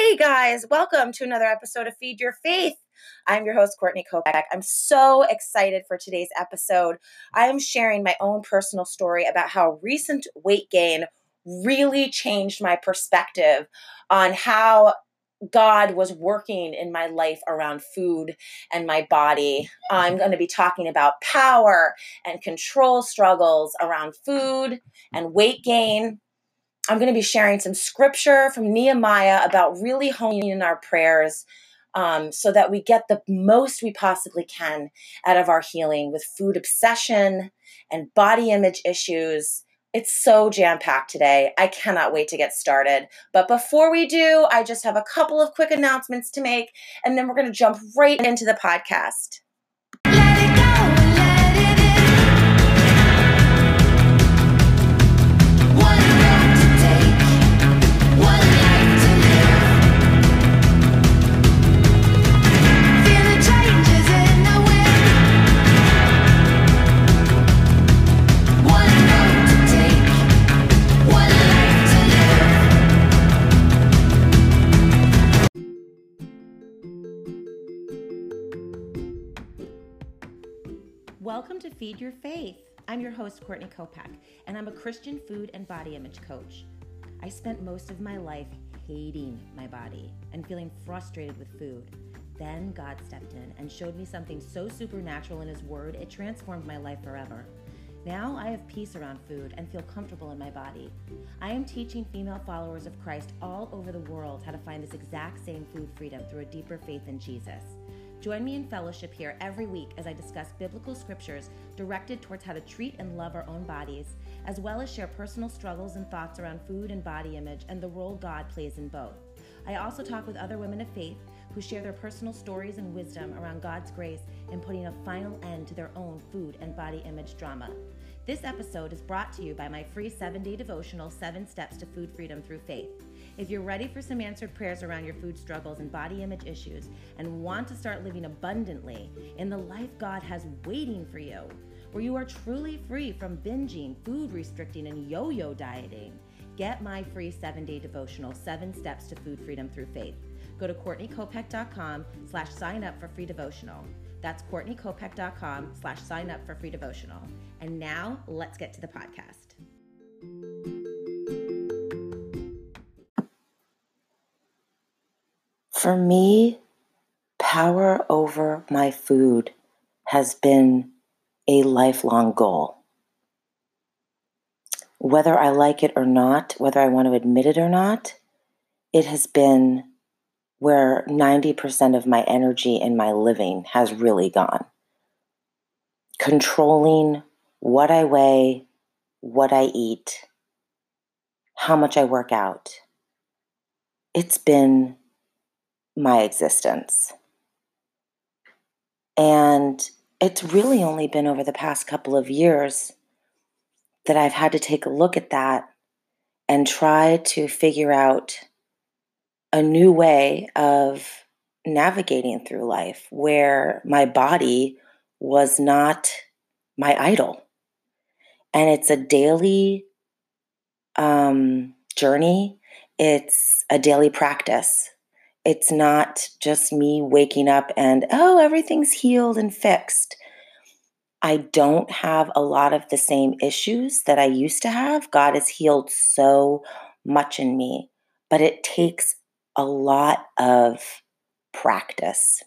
Hey guys, welcome to another episode of Feed Your Faith. I'm your host, Courtney Kopech. I'm so excited for today's episode. I am sharing my own personal story about how recent weight gain really changed my perspective on how God was working in my life around food and my body. I'm going to be talking about power and control struggles around food and weight gain. I'm going to be sharing some scripture from Nehemiah about really honing in our prayers so that we get the most we possibly can out of our healing with food obsession and body image issues. It's so jam-packed today. I cannot wait to get started. But before we do, I just have a couple of quick announcements to make, and then we're going to jump right into the podcast. Welcome to Feed Your Faith. I'm your host, Courtney Kopech, and I'm a Christian food and body image coach. I spent most of my life hating my body and feeling frustrated with food. Then God stepped in and showed me something so supernatural in His Word, it transformed my life forever. Now I have peace around food and feel comfortable in my body. I am teaching female followers of Christ all over the world how to find this exact same food freedom through a deeper faith in Jesus. Join me in fellowship here every week as I discuss biblical scriptures directed towards how to treat and love our own bodies, as well as share personal struggles and thoughts around food and body image and the role God plays in both. I also talk with other women of faith who share their personal stories and wisdom around God's grace in putting a final end to their own food and body image drama. This episode is brought to you by my free 7-day devotional, 7 Steps to Food Freedom Through Faith. If you're ready for some answered prayers around your food struggles and body image issues and want to start living abundantly in the life God has waiting for you, where you are truly free from binging, food restricting, and yo-yo dieting, get my free 7-day devotional, 7 Steps to Food Freedom Through Faith. Go to CourtneyKopech.com/sign up for free devotional. That's CourtneyKopech.com/sign up for free devotional. And now let's get to the podcast. For me, power over my food has been a lifelong goal. Whether I like it or not, whether I want to admit it or not, it has been where 90% of my energy and my living has really gone. Controlling what I weigh, what I eat, how much I work out. It's been my existence. And it's really only been over the past couple of years that I've had to take a look at that and try to figure out a new way of navigating through life where my body was not my idol. And it's a daily journey. It's a daily practice. It's not just me waking up and, everything's healed and fixed. I don't have a lot of the same issues that I used to have. God has healed so much in me, but it takes a lot of practice.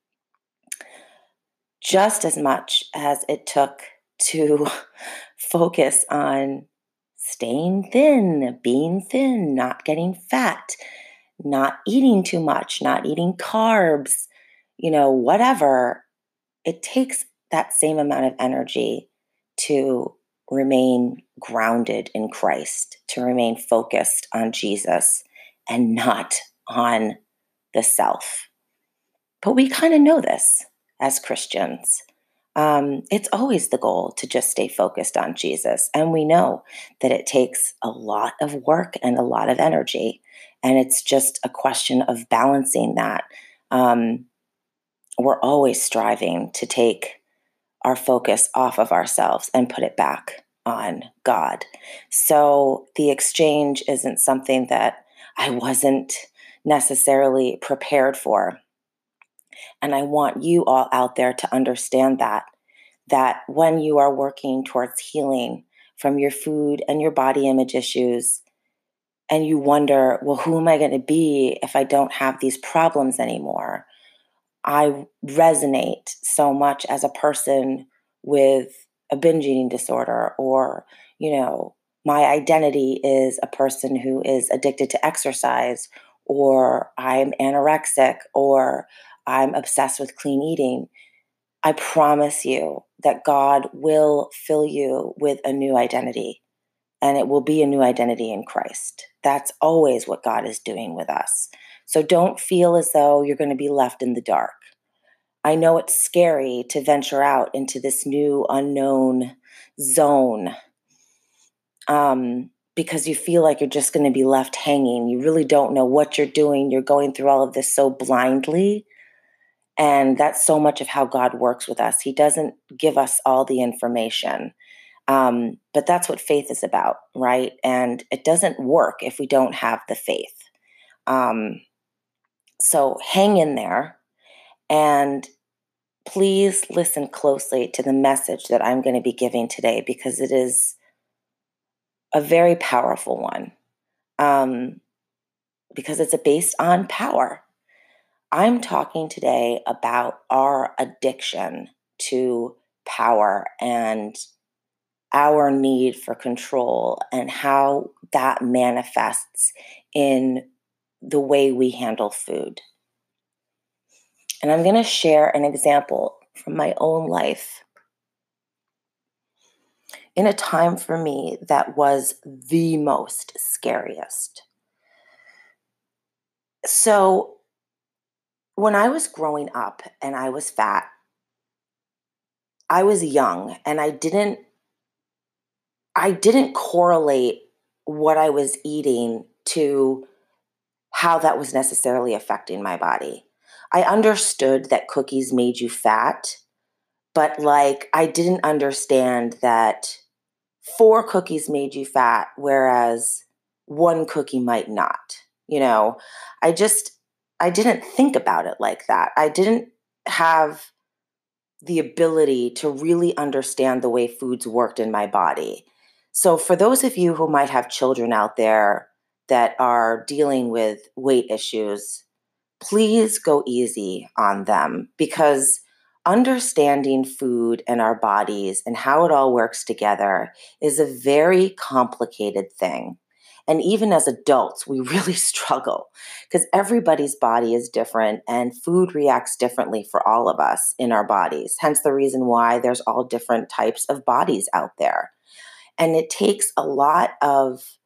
Just as much as it took to focus on staying thin, being thin, not getting fat, not eating too much, not eating carbs, whatever. It takes that same amount of energy to remain grounded in Christ, to remain focused on Jesus and not on the self. But we kind of know this as Christians. It's always the goal to just stay focused on Jesus. And we know that it takes a lot of work and a lot of energy. And it's just a question of balancing that. We're always striving to take our focus off of ourselves and put it back on God. So the exchange isn't something that I wasn't necessarily prepared for. And I want you all out there to understand that when you are working towards healing from your food and your body image issues, and you wonder, well, who am I going to be if I don't have these problems anymore? I resonate so much as a person with a binge eating disorder, or, my identity is a person who is addicted to exercise, or I'm anorexic, or I'm obsessed with clean eating. I promise you that God will fill you with a new identity, and it will be a new identity in Christ. That's always what God is doing with us. So don't feel as though you're going to be left in the dark. I know it's scary to venture out into this new unknown zone, because you feel like you're just going to be left hanging. You really don't know what you're doing. You're going through all of this so blindly. And that's so much of how God works with us. He doesn't give us all the information. But that's what faith is about, right? And it doesn't work if we don't have the faith. So hang in there, and please listen closely to the message that I'm going to be giving today, because it is a very powerful one, because it's based on power. I'm talking today about our addiction to power and our need for control, and how that manifests in the way we handle food. And I'm going to share an example from my own life in a time for me that was the most scariest. So when I was growing up and I was fat, I was young, and I didn't correlate what I was eating to how that was necessarily affecting my body. I understood that cookies made you fat, but I didn't understand that 4 cookies made you fat, whereas 1 cookie might not. I didn't think about it like that. I didn't have the ability to really understand the way foods worked in my body. So for those of you who might have children out there that are dealing with weight issues, please go easy on them, because understanding food and our bodies and how it all works together is a very complicated thing. And even as adults, we really struggle, because everybody's body is different and food reacts differently for all of us in our bodies. Hence the reason why there's all different types of bodies out there. And it takes a lot of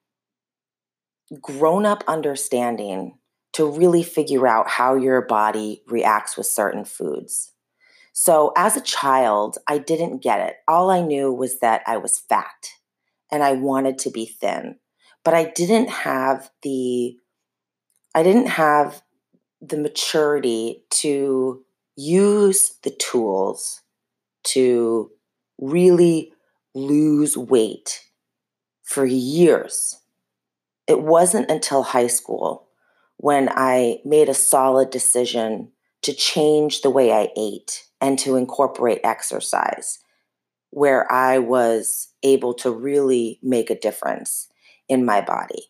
grown-up understanding to really figure out how your body reacts with certain foods. So as a child, I didn't get it. All I knew was that I was fat and I wanted to be thin, but I didn't have the maturity to use the tools to really lose weight for years. It wasn't until high school when I made a solid decision to change the way I ate and to incorporate exercise, where I was able to really make a difference in my body.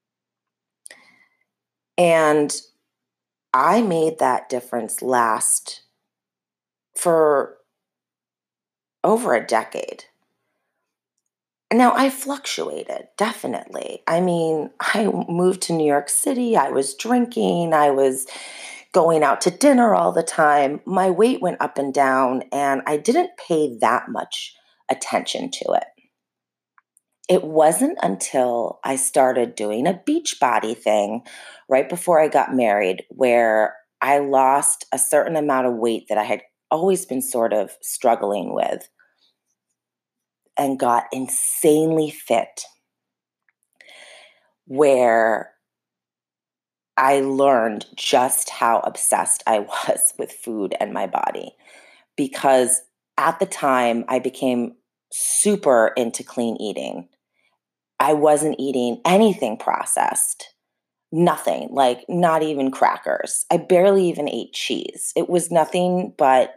And I made that difference last for over a decade. Now, I fluctuated, definitely. I mean, I moved to New York City. I was drinking. I was going out to dinner all the time. My weight went up and down, and I didn't pay that much attention to it. It wasn't until I started doing a Beachbody thing right before I got married, where I lost a certain amount of weight that I had always been sort of struggling with, and got insanely fit, where I learned just how obsessed I was with food and my body. Because at the time, I became super into clean eating. I wasn't eating anything processed. nothing, like not even crackers. I barely even ate cheese. It was nothing but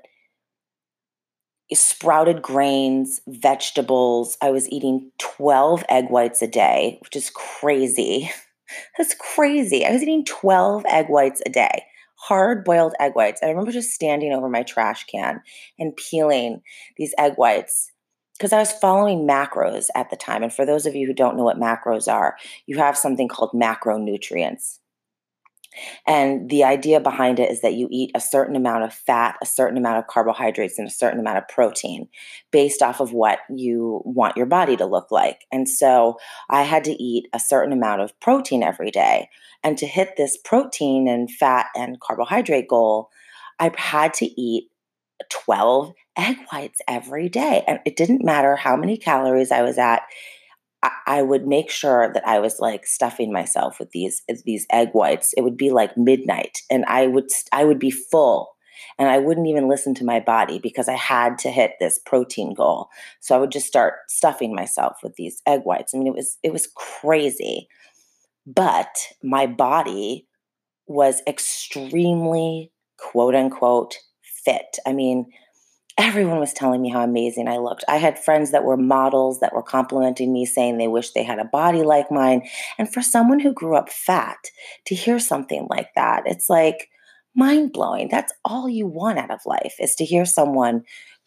sprouted grains, vegetables. I was eating 12 egg whites a day, which is crazy. That's crazy. I was eating 12 egg whites a day, hard boiled egg whites. I remember just standing over my trash can and peeling these egg whites because I was following macros at the time. And for those of you who don't know what macros are, you have something called macronutrients. And the idea behind it is that you eat a certain amount of fat, a certain amount of carbohydrates, and a certain amount of protein based off of what you want your body to look like. And so I had to eat a certain amount of protein every day. And to hit this protein and fat and carbohydrate goal, I had to eat 12 egg whites every day. And it didn't matter how many calories I was at. I would make sure that I was like stuffing myself with these egg whites. It would be like midnight, and I would be full, and I wouldn't even listen to my body because I had to hit this protein goal. So I would just start stuffing myself with these egg whites. I mean, it was crazy, but my body was extremely quote unquote fit. I mean, everyone was telling me how amazing I looked. I had friends that were models that were complimenting me, saying they wish they had a body like mine. And for someone who grew up fat to hear something like that, it's like mind blowing. That's all you want out of life, is to hear someone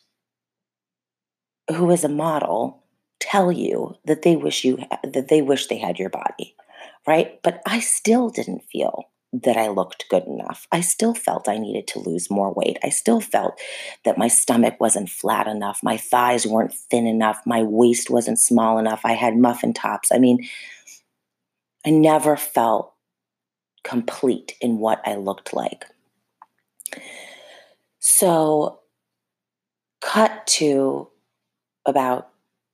who is a model tell you that they wish they had your body, right? But I still didn't feel that I looked good enough. I still felt I needed to lose more weight. I still felt that my stomach wasn't flat enough. My thighs weren't thin enough. My waist wasn't small enough. I had muffin tops. I mean, I never felt complete in what I looked like. So, cut to about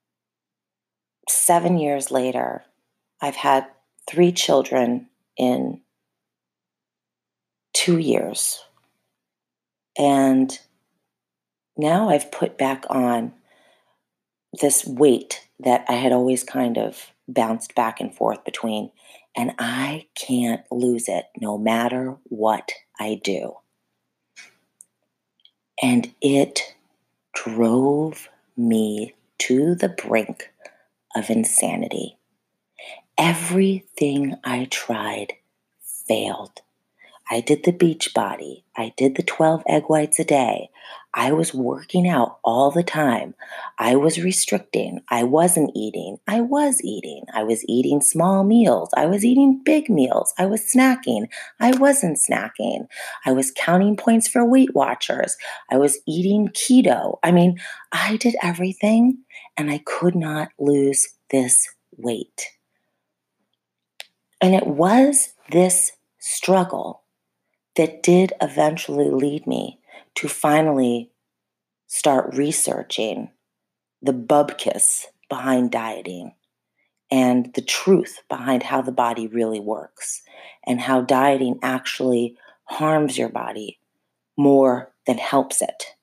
7 years later, I've had 3 children in 2 years. And now I've put back on this weight that I had always kind of bounced back and forth between, and I can't lose it no matter what I do. And it drove me to the brink of insanity. Everything I tried failed. I did the beach body. I did the 12 egg whites a day. I was working out all the time. I was restricting. I wasn't eating. I was eating. I was eating small meals. I was eating big meals. I was snacking. I wasn't snacking. I was counting points for Weight Watchers. I was eating keto. I mean, I did everything, and I could not lose this weight. And it was this struggle that did eventually lead me to finally start researching the bupkis behind dieting and the truth behind how the body really works and how dieting actually harms your body more than helps it.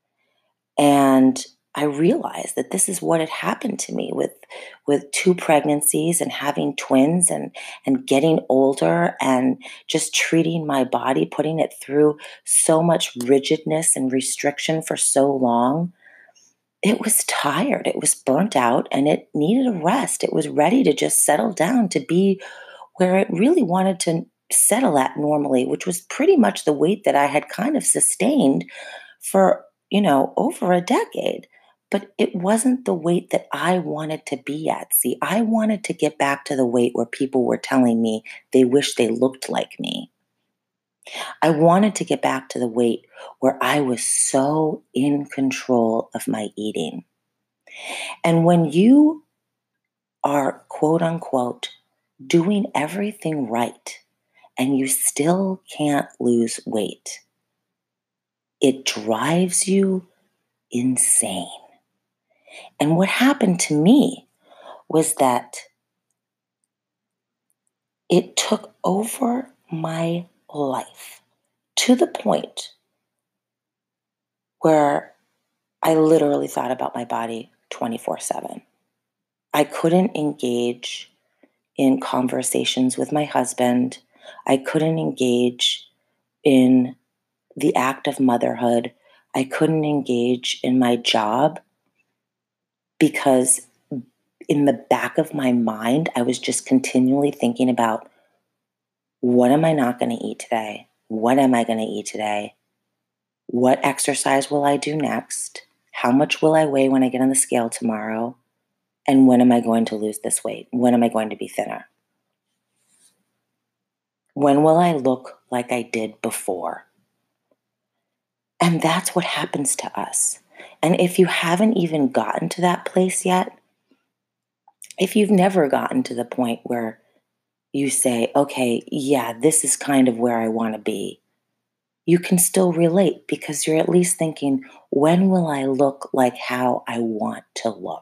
And I realized that this is what had happened to me with 2 pregnancies and having twins and getting older and just treating my body, putting it through so much rigidness and restriction for so long. It was tired. It was burnt out, and it needed a rest. It was ready to just settle down to be where it really wanted to settle at normally, which was pretty much the weight that I had kind of sustained for over a decade. But it wasn't the weight that I wanted to be at. See, I wanted to get back to the weight where people were telling me they wish they looked like me. I wanted to get back to the weight where I was so in control of my eating. And when you are, quote unquote, doing everything right and you still can't lose weight, it drives you insane. And what happened to me was that it took over my life to the point where I literally thought about my body 24/7. I couldn't engage in conversations with my husband I couldn't engage in the act of motherhood. I couldn't engage in my job because in the back of my mind, I was just continually thinking about, what am I not going to eat today? What am I going to eat today? What exercise will I do next? How much will I weigh when I get on the scale tomorrow? And when am I going to lose this weight? When am I going to be thinner? When will I look like I did before? And that's what happens to us. And if you haven't even gotten to that place yet, if you've never gotten to the point where you say, okay, yeah, this is kind of where I want to be, you can still relate because you're at least thinking, when will I look like how I want to look?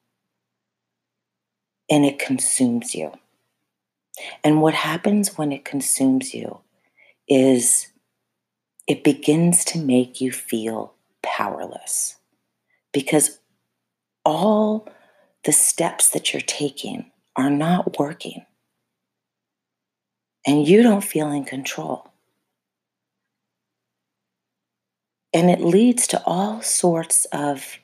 And it consumes you. And what happens when it consumes you is it begins to make you feel powerless because all the steps that you're taking are not working and you don't feel in control. And it leads to all sorts of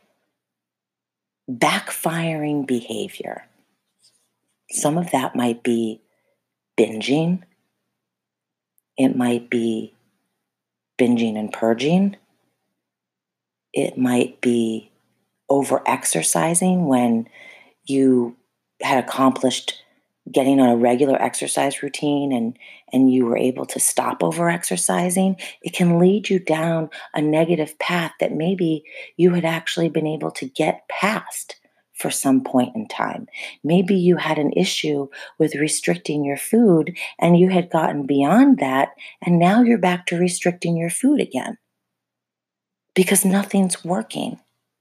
backfiring behavior. Some of that might be binging. It might be binging and purging. It might be over exercising when you had accomplished getting on a regular exercise routine and you were able to stop over exercising. It can lead you down a negative path that maybe you had actually been able to get past for some point in time. Maybe you had an issue with restricting your food and you had gotten beyond that, and now you're back to restricting your food again because nothing's working.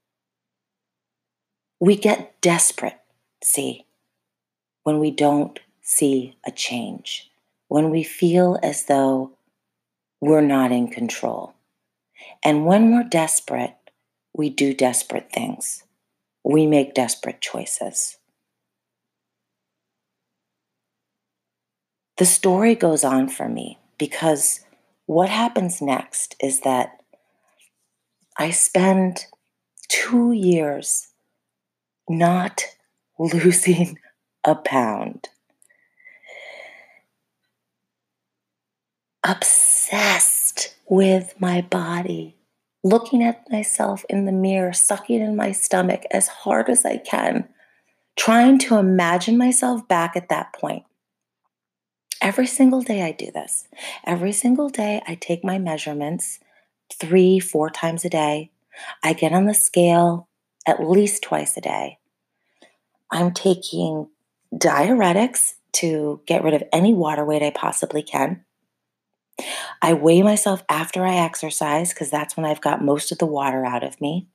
We get desperate, see, when we don't see a change, when we feel as though we're not in control. And when we're desperate, we do desperate things. We make desperate choices. The story goes on for me because what happens next is that I spend 2 years not losing a pound. Obsessed with my body, looking at myself in the mirror, sucking in my stomach as hard as I can, trying to imagine myself back at that point. Every single day I do this. Every single day I take my measurements 3-4 times a day. I get on the scale at least twice a day. I'm taking diuretics to get rid of any water weight I possibly can. I weigh myself after I exercise because that's when I've got most of the water out of me.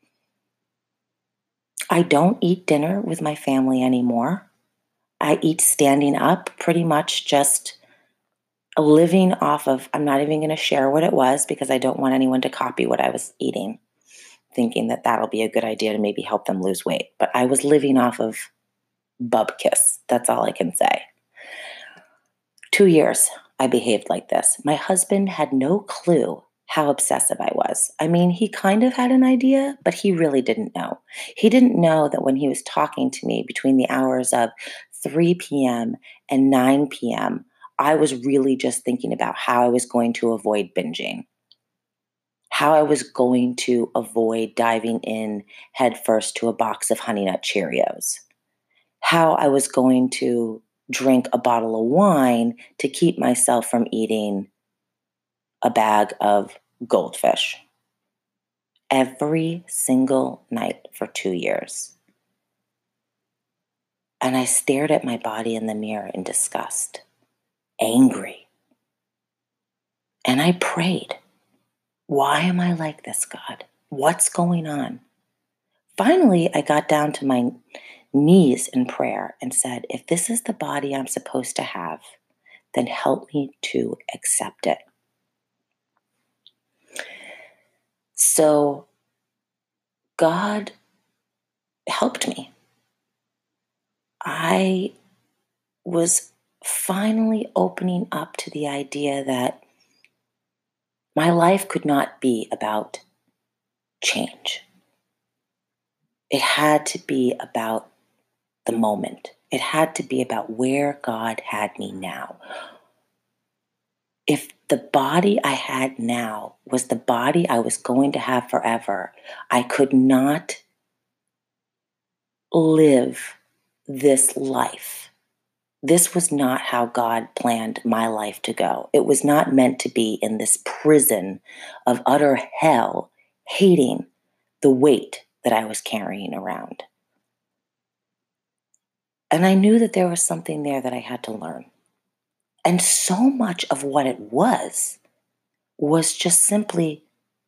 I don't eat dinner with my family anymore. I eat standing up, pretty much just living off of, I'm not even going to share what it was because I don't want anyone to copy what I was eating, thinking that that'll be a good idea to maybe help them lose weight. But I was living off of Bubkiss. That's all I can say. 2 years I behaved like this. My husband had no clue how obsessive I was. I mean, he kind of had an idea, but he really didn't know. He didn't know that when he was talking to me between the hours of 3 p.m. and 9 p.m., I was really just thinking about how I was going to avoid binging, how I was going to avoid diving in headfirst to a box of Honey Nut Cheerios, how I was going to drink a bottle of wine to keep myself from eating a bag of goldfish every single night for 2 years. And I stared at my body in the mirror in disgust, angry. And I prayed, why am I like this, God? What's going on? Finally, I got down to my knees in prayer and said, if this is the body I'm supposed to have, then help me to accept it. So God helped me. I was finally opening up to the idea that my life could not be about change. It had to be about the moment. It had to be about where God had me now. If the body I had now was the body I was going to have forever, I could not live this life. This was not how God planned my life to go. It was not meant to be in this prison of utter hell, hating the weight that I was carrying around. And I knew that there was something there that I had to learn. And so much of what it was just simply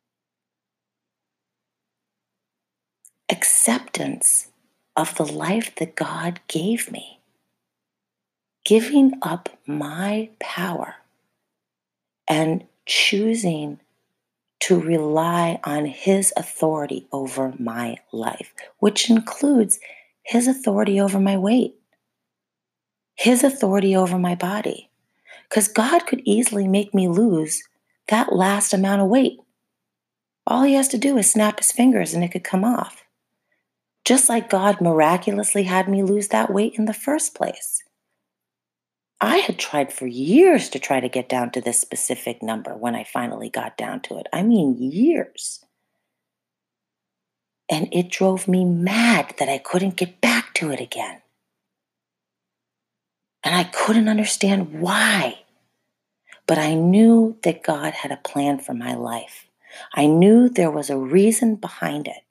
acceptance of the life that God gave me. Giving up my power and choosing to rely on His authority over my life, which includes His authority over my weight, His authority over my body. Because God could easily make me lose that last amount of weight. All He has to do is snap His fingers and it could come off. Just like God miraculously had me lose that weight in the first place. I had tried for years to try to get down to this specific number when I finally got down to it. I mean, years. And it drove me mad that I couldn't get back to it again. And I couldn't understand why. But I knew that God had a plan for my life. I knew there was a reason behind it.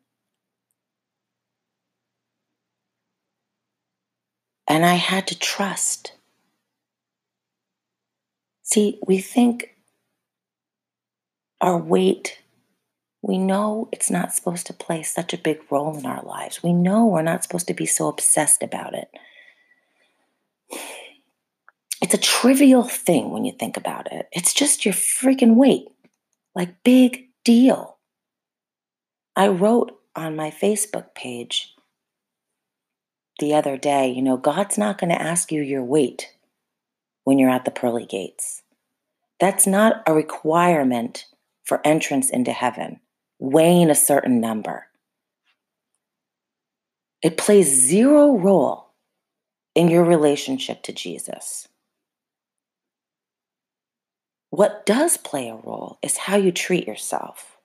And I had to trust. See, we think our weight, we know it's not supposed to play such a big role in our lives. We know we're not supposed to be so obsessed about it. It's a trivial thing when you think about it. It's just your freaking weight. Like, big deal. I wrote on my Facebook page the other day, God's not going to ask you your weight when you're at the pearly gates. That's not a requirement for entrance into heaven, weighing a certain number. It plays zero role in your relationship to Jesus. What does play a role is how you treat yourself.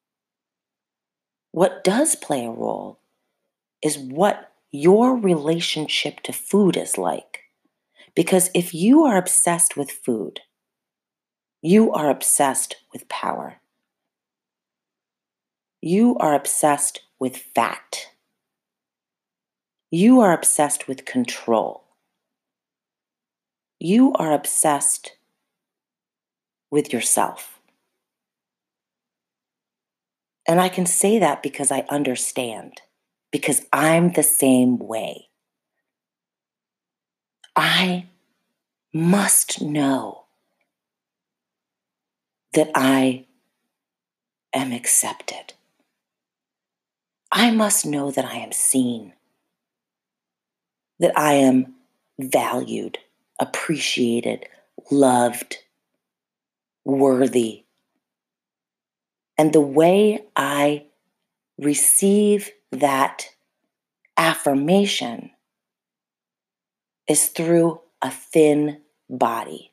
What does play a role is what your relationship to food is like. Because if you are obsessed with food, you are obsessed with power. You are obsessed with fat. You are obsessed with control. You are obsessed with yourself. And I can say that because I understand, because I'm the same way. I must know that I am accepted. I must know that I am seen, that I am valued, appreciated, loved, worthy. And the way I receive that affirmation is through a thin body.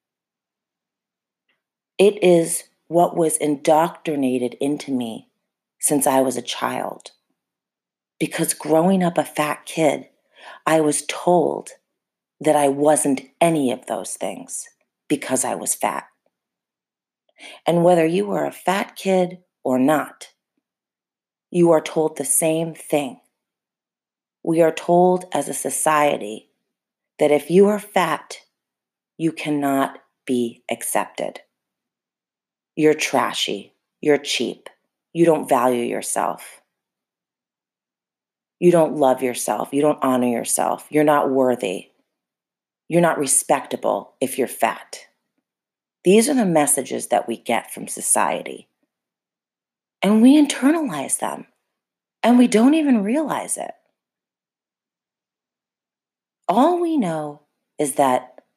It is what was indoctrinated into me since I was a child. Because growing up a fat kid, I was told that I wasn't any of those things because I was fat. And whether you were a fat kid or not, you are told the same thing. We are told as a society that if you are fat, you cannot be accepted. You're trashy. You're cheap. You don't value yourself. You don't love yourself. You don't honor yourself. You're not worthy. You're not respectable if you're fat. These are the messages that we get from society. And we internalize them. And we don't even realize it. All we know is that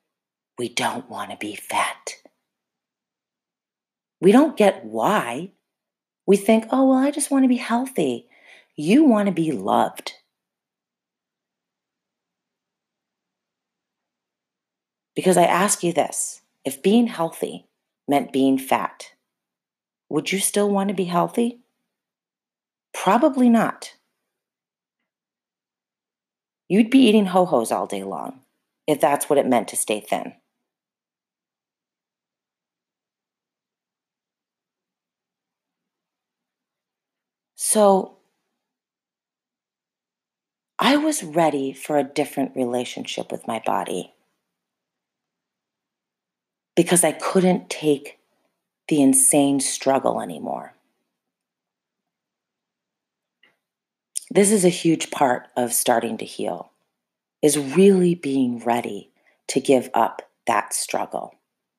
we don't want to be fat. We don't get why. We think, oh, well, I just want to be healthy. You want to be loved. Because I ask you this, if being healthy meant being fat, would you still want to be healthy? Probably not. You'd be eating ho-hos all day long if that's what it meant to stay thin. So I was ready for a different relationship with my body because I couldn't take the insane struggle anymore. This is a huge part of starting to heal, is really being ready to give up that struggle.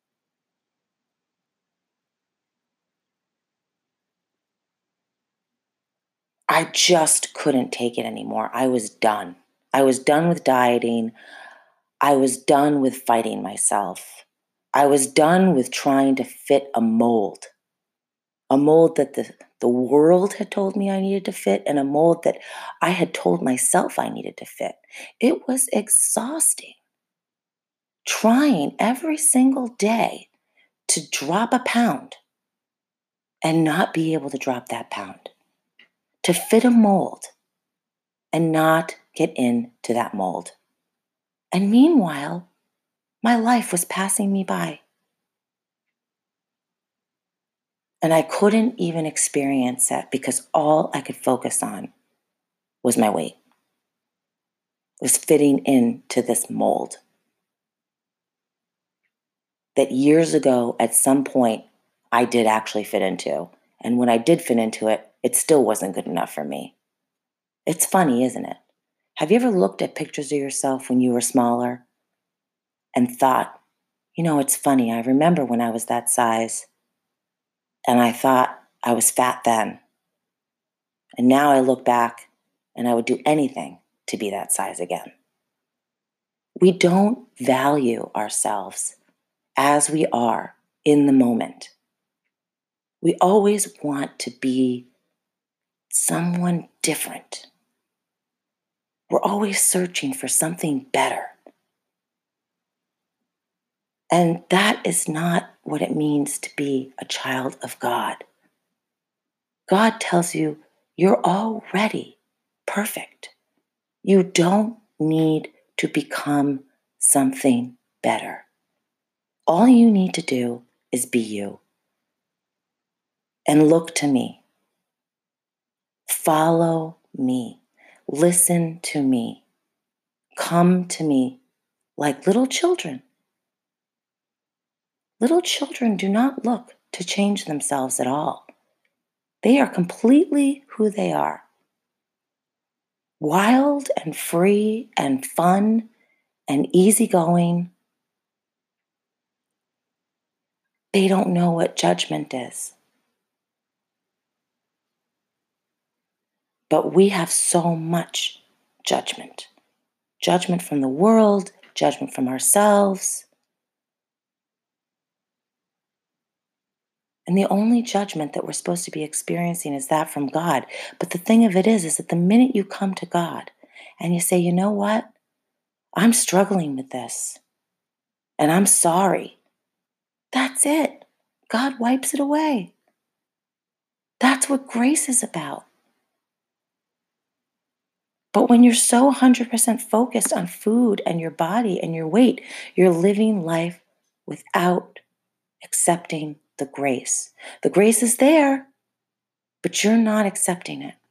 I just couldn't take it anymore. I was done. I was done with dieting. I was done with fighting myself. I was done with trying to fit a mold that the world had told me I needed to fit, and a mold that I had told myself I needed to fit. It was exhausting. Trying every single day to drop a pound and not be able to drop that pound. To fit a mold and not get into that mold. And meanwhile, my life was passing me by. And I couldn't even experience it because all I could focus on was my weight. Was fitting into this mold that years ago, at some point, I did actually fit into. And when I did fit into it, it still wasn't good enough for me. It's funny, isn't it? Have you ever looked at pictures of yourself when you were smaller and thought, it's funny, I remember when I was that size and I thought I was fat then. And now I look back and I would do anything to be that size again. We don't value ourselves as we are in the moment. We always want to be someone different. We're always searching for something better. And that is not what it means to be a child of God. God tells you you're already perfect. You don't need to become something better. All you need to do is be you. And look to me. Follow me. Listen to me. Come to me like little children. Little children do not look to change themselves at all. They are completely who they are. Wild and free and fun and easygoing. They don't know what judgment is. But we have so much judgment. Judgment from the world, judgment from ourselves. And the only judgment that we're supposed to be experiencing is that from God. But the thing of it is that the minute you come to God and you say, you know what? I'm struggling with this. And I'm sorry. That's it. God wipes it away. That's what grace is about. But when you're so 100% focused on food and your body and your weight, you're living life without accepting the grace. The grace is there, but you're not accepting it.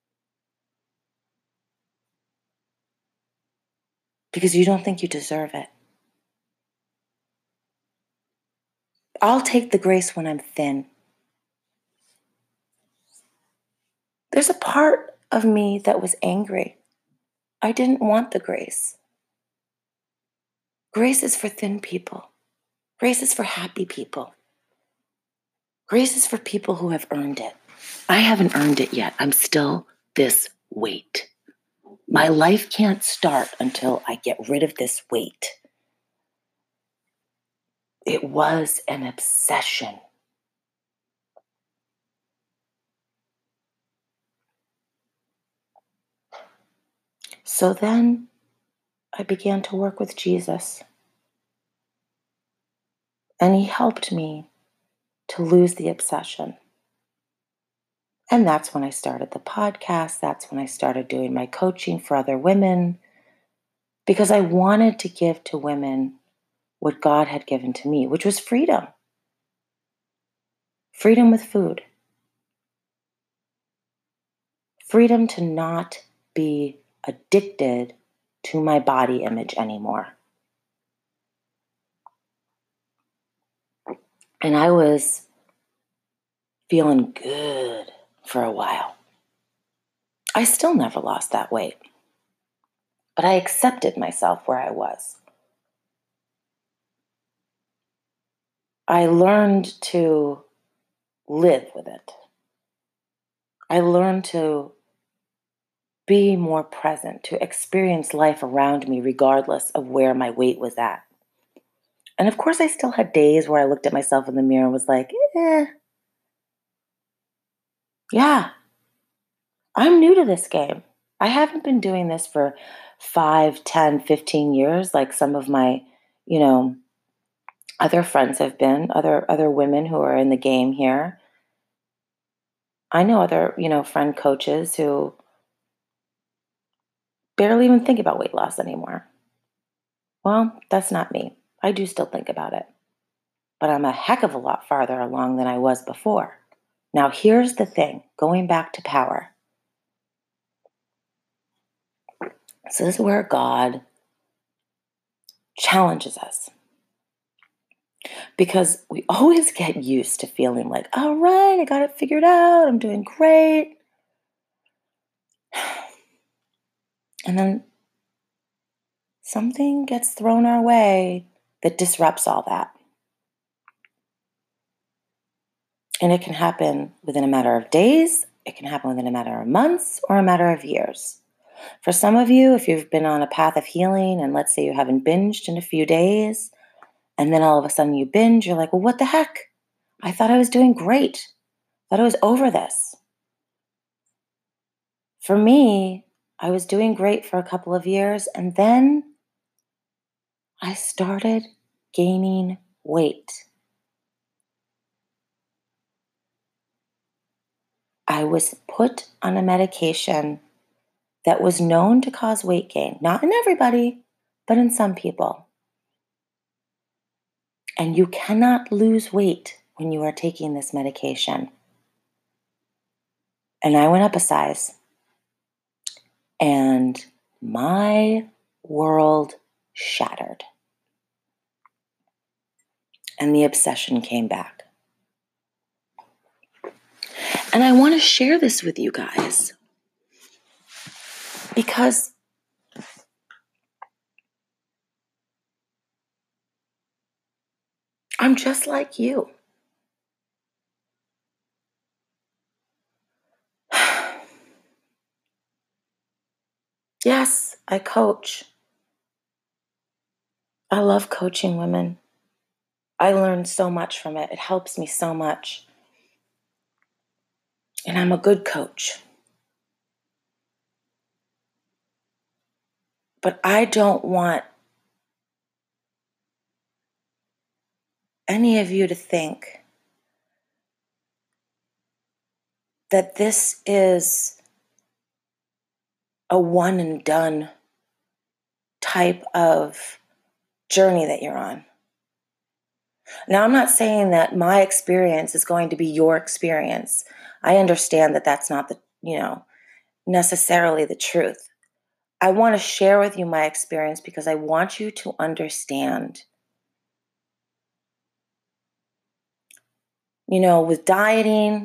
Because you don't think you deserve it. I'll take the grace when I'm thin. There's a part of me that was angry. I didn't want the grace. Grace is for thin people. Grace is for happy people. Grace is for people who have earned it. I haven't earned it yet. I'm still this weight. My life can't start until I get rid of this weight. It was an obsession. So then I began to work with Jesus, and he helped me to lose the obsession. And that's when I started the podcast. That's when I started doing my coaching for other women, because I wanted to give to women what God had given to me, which was freedom. Freedom with food. Freedom to not be addicted to my body image anymore. And I was feeling good for a while. I still never lost that weight, but I accepted myself where I was. I learned to live with it. I learned to be more present, to experience life around me regardless of where my weight was at. And of course, I still had days where I looked at myself in the mirror and was like, yeah, I'm new to this game. I haven't been doing this for 5, 10, 15 years like some of my, other friends have been, other women who are in the game here. I know other, friend coaches who barely even think about weight loss anymore. Well, that's not me. I do still think about it, but I'm a heck of a lot farther along than I was before. Now, here's the thing, going back to power. So this is where God challenges us. Because we always get used to feeling like, all right, I got it figured out. I'm doing great. And then something gets thrown our way that disrupts all that. And it can happen within a matter of days. It can happen within a matter of months or a matter of years. For some of you, if you've been on a path of healing and let's say you haven't binged in a few days, and then all of a sudden you binge, you're like, well, what the heck? I thought I was doing great. I thought I was over this. For me, I was doing great for a couple of years, and then I started gaining weight. I was put on a medication that was known to cause weight gain. Not in everybody, but in some people. And you cannot lose weight when you are taking this medication. And I went up a size. And my world shattered. And the obsession came back. And I want to share this with you guys because I'm just like you. Yes, I coach. I love coaching women. I learn so much from it. It helps me so much. And I'm a good coach. But I don't want any of you to think that this is a one and done type of journey that you're on. Now, I'm not saying that my experience is going to be your experience. I understand that that's not necessarily the truth. I want to share with you my experience because I want you to understand. With dieting,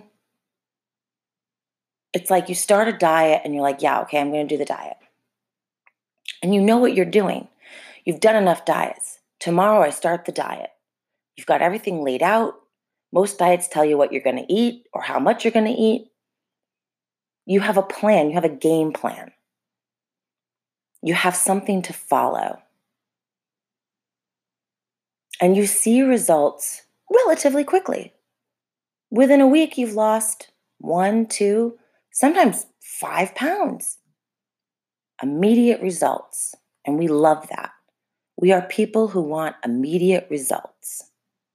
it's like you start a diet and you're like, yeah, okay, I'm going to do the diet. And you know what you're doing. You've done enough diets. Tomorrow I start the diet. You've got everything laid out. Most diets tell you what you're going to eat or how much you're going to eat. You have a plan. You have a game plan. You have something to follow. And you see results relatively quickly. Within a week, you've lost 1, 2, sometimes 5 pounds. Immediate results. And we love that. We are people who want immediate results.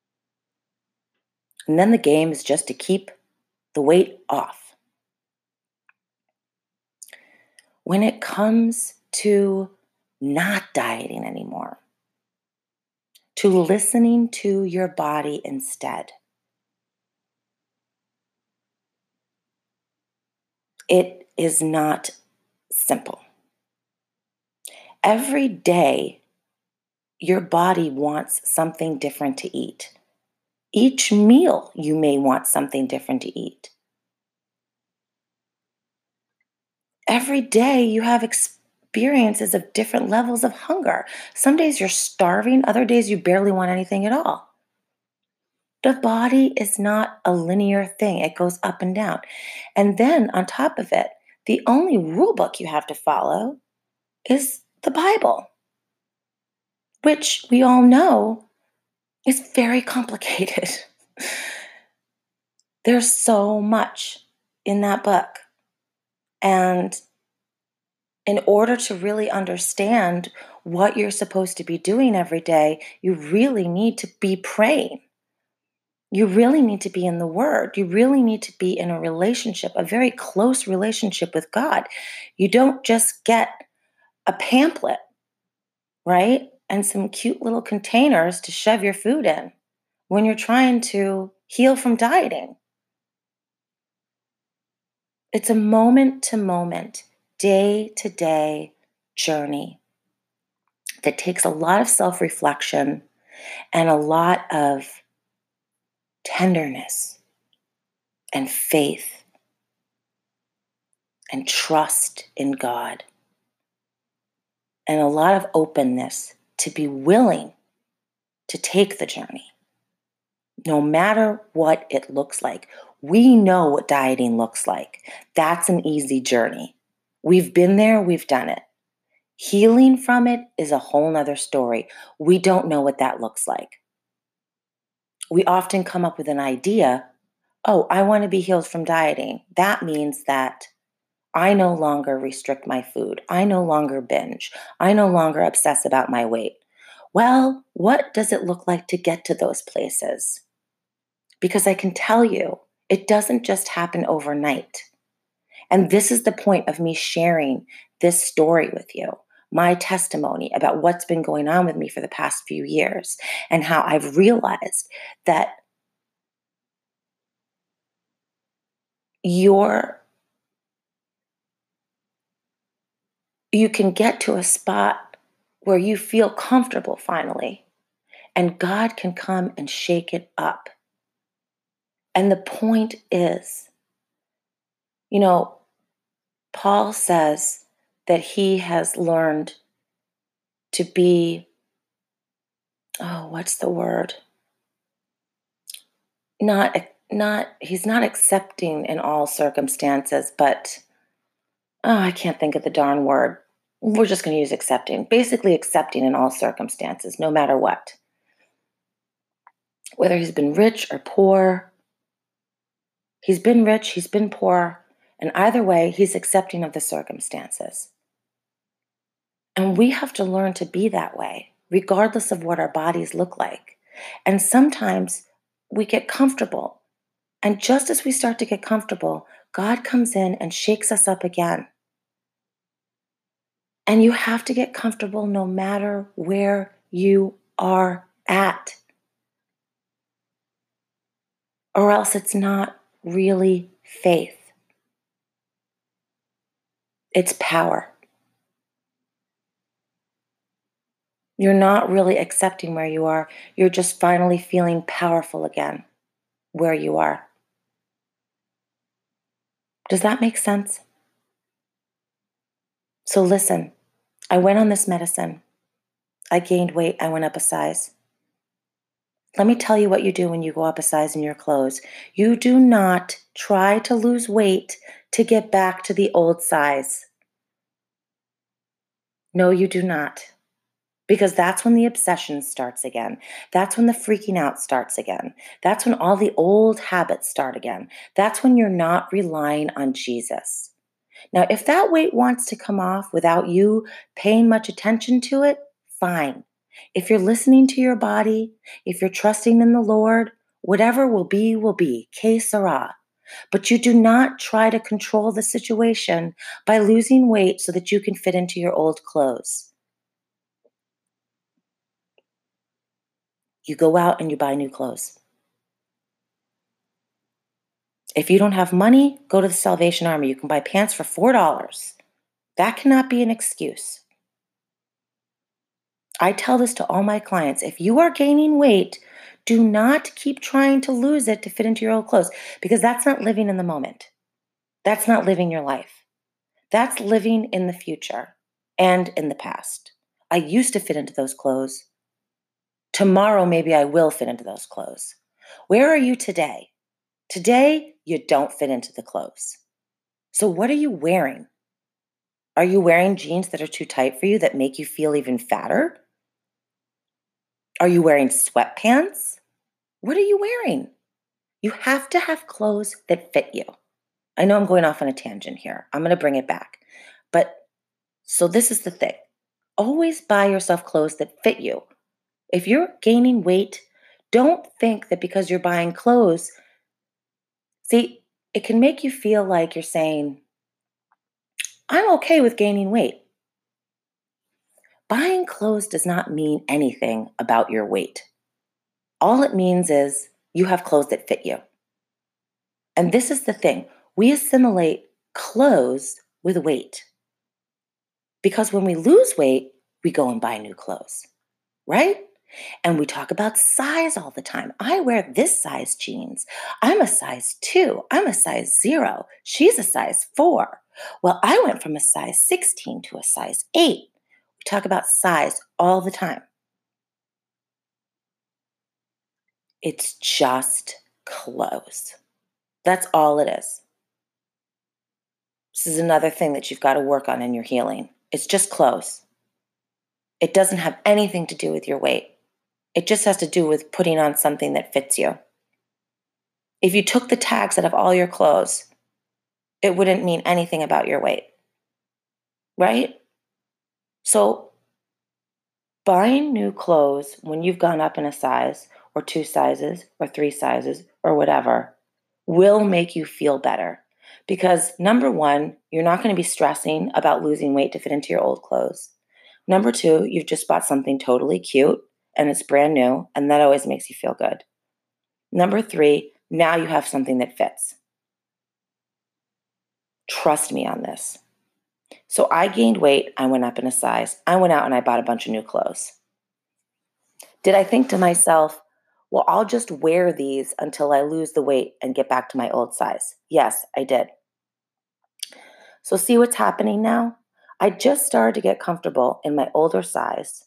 And then the game is just to keep the weight off. When it comes to not dieting anymore, to listening to your body instead, it is not simple. Every day, your body wants something different to eat. Each meal, you may want something different to eat. Every day, you have experiences of different levels of hunger. Some days you're starving, other days you barely want anything at all. The body is not a linear thing, it goes up and down. And then on top of it, the only rule book you have to follow is the Bible, which we all know is very complicated. There's so much in that book. And in order to really understand what you're supposed to be doing every day, you really need to be praying. You really need to be in the Word. You really need to be in a relationship, a very close relationship with God. You don't just get a pamphlet, right? And some cute little containers to shove your food in when you're trying to heal from dieting. It's a moment to moment, day to day journey that takes a lot of self reflection and a lot of tenderness and faith and trust in God and a lot of openness to be willing to take the journey, no matter what it looks like. We know what dieting looks like. That's an easy journey. We've been there, we've done it. Healing from it is a whole nother story. We don't know what that looks like. We often come up with an idea, oh, I want to be healed from dieting. That means that I no longer restrict my food. I no longer binge. I no longer obsess about my weight. Well, what does it look like to get to those places? Because I can tell you, it doesn't just happen overnight. And this is the point of me sharing this story with you, my testimony about what's been going on with me for the past few years and how I've realized that you can get to a spot where you feel comfortable finally, and God can come and shake it up. And the point is, Paul says that he has learned to be, what's the word? He's not accepting in all circumstances, but I can't think of the darn word. We're just going to use accepting. Basically accepting in all circumstances, no matter what. Whether he's been rich or poor, he's been rich, he's been poor, and either way, he's accepting of the circumstances. And we have to learn to be that way, regardless of what our bodies look like. And sometimes we get comfortable. And just as we start to get comfortable, God comes in and shakes us up again. And you have to get comfortable no matter where you are at. Or else it's not really faith. It's power. You're not really accepting where you are. You're just finally feeling powerful again where you are. Does that make sense? So listen, I went on this medicine. I gained weight. I went up a size. Let me tell you what you do when you go up a size in your clothes. You do not try to lose weight to get back to the old size. No, you do not. Because that's when the obsession starts again. That's when the freaking out starts again. That's when all the old habits start again. That's when you're not relying on Jesus. Now, if that weight wants to come off without you paying much attention to it, fine. If you're listening to your body, if you're trusting in the Lord, whatever will be, que sera. But you do not try to control the situation by losing weight so that you can fit into your old clothes. You go out and you buy new clothes. If you don't have money, go to the Salvation Army. You can buy pants for $4. That cannot be an excuse. I tell this to all my clients. If you are gaining weight, do not keep trying to lose it to fit into your old clothes, because that's not living in the moment. That's not living your life. That's living in the future and in the past. I used to fit into those clothes. Tomorrow, maybe I will fit into those clothes. Where are you today? Today, you don't fit into the clothes. So what are you wearing? Are you wearing jeans that are too tight for you that make you feel even fatter? Are you wearing sweatpants? What are you wearing? You have to have clothes that fit you. I know I'm going off on a tangent here. I'm going to bring it back. So this is the thing. Always buy yourself clothes that fit you. If you're gaining weight, don't think that because you're buying clothes, see, it can make you feel like you're saying, I'm okay with gaining weight. Buying clothes does not mean anything about your weight. All it means is you have clothes that fit you. And this is the thing. We assimilate clothes with weight. Because when we lose weight, we go and buy new clothes, right? And we talk about size all the time. I wear this size jeans. I'm a size 2. I'm a size 0. She's a size 4. Well, I went from a size 16 to a size 8. We talk about size all the time. It's just clothes. That's all it is. This is another thing that you've got to work on in your healing. It's just clothes. It doesn't have anything to do with your weight. It just has to do with putting on something that fits you. If you took the tags out of all your clothes, it wouldn't mean anything about your weight, right? So buying new clothes when you've gone up in a size or 2 sizes or 3 sizes or whatever will make you feel better. Because number 1, you're not going to be stressing about losing weight to fit into your old clothes. Number 2, you've just bought something totally cute and it's brand new, and that always makes you feel good. Number 3, now you have something that fits. Trust me on this. So I gained weight, I went up in a size, I went out and I bought a bunch of new clothes. Did I think to myself, well, I'll just wear these until I lose the weight and get back to my old size? Yes, I did. So see what's happening now? I just started to get comfortable in my older size,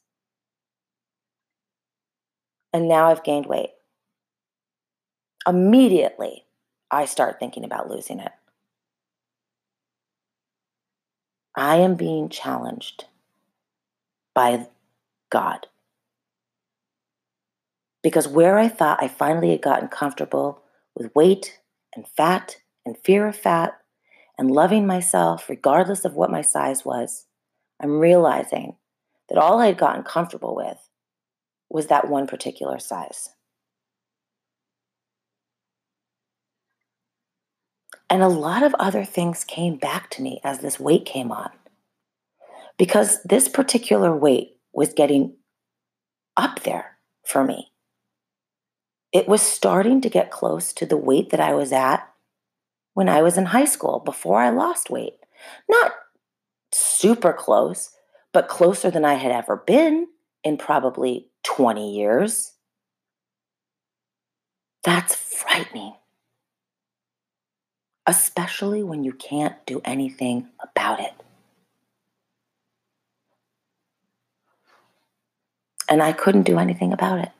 and now I've gained weight. Immediately, I start thinking about losing it. I am being challenged by God. Because where I thought I finally had gotten comfortable with weight and fat and fear of fat and loving myself regardless of what my size was, I'm realizing that all I had gotten comfortable with was that one particular size. And a lot of other things came back to me as this weight came on. Because this particular weight was getting up there for me. It was starting to get close to the weight that I was at when I was in high school before I lost weight. Not super close, but closer than I had ever been in probably 20 years. That's frightening. Especially when you can't do anything about it. And I couldn't do anything about it.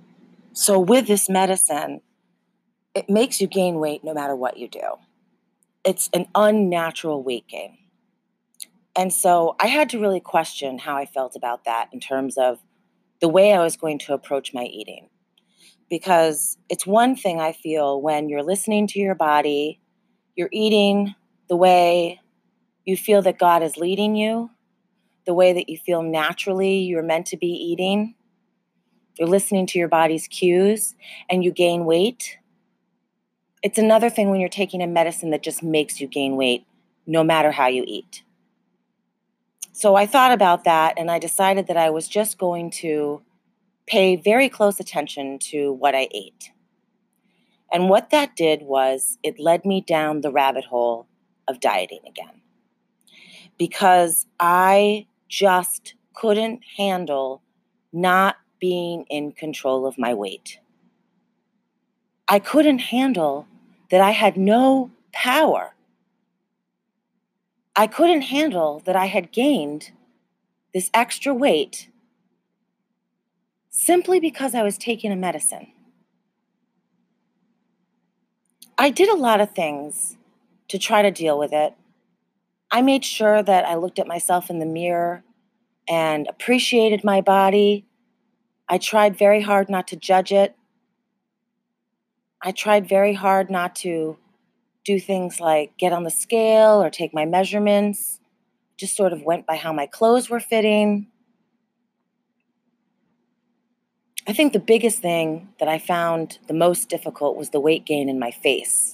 So with this medicine, it makes you gain weight no matter what you do. it's an unnatural weight gain. And so I had to really question how I felt about that in terms of the way I was going to approach my eating. Because it's one thing I feel when you're listening to your body, you're eating the way you feel that God is leading you, the way that you feel naturally you're meant to be eating. You're listening to your body's cues and you gain weight. It's another thing when you're taking a medicine that just makes you gain weight no matter how you eat. So I thought about that and I decided that I was just going to pay very close attention to what I ate. And what that did was it led me down the rabbit hole of dieting again. Because I just couldn't handle not being in control of my weight. I couldn't handle that I had no power. I couldn't handle that I had gained this extra weight simply because I was taking a medicine. I did a lot of things to try to deal with it. I made sure that I looked at myself in the mirror and appreciated my body. I tried very hard not to judge it. I tried very hard not to do things like get on the scale or take my measurements. Just sort of went by how my clothes were fitting. I think the biggest thing that I found the most difficult was the weight gain in my face.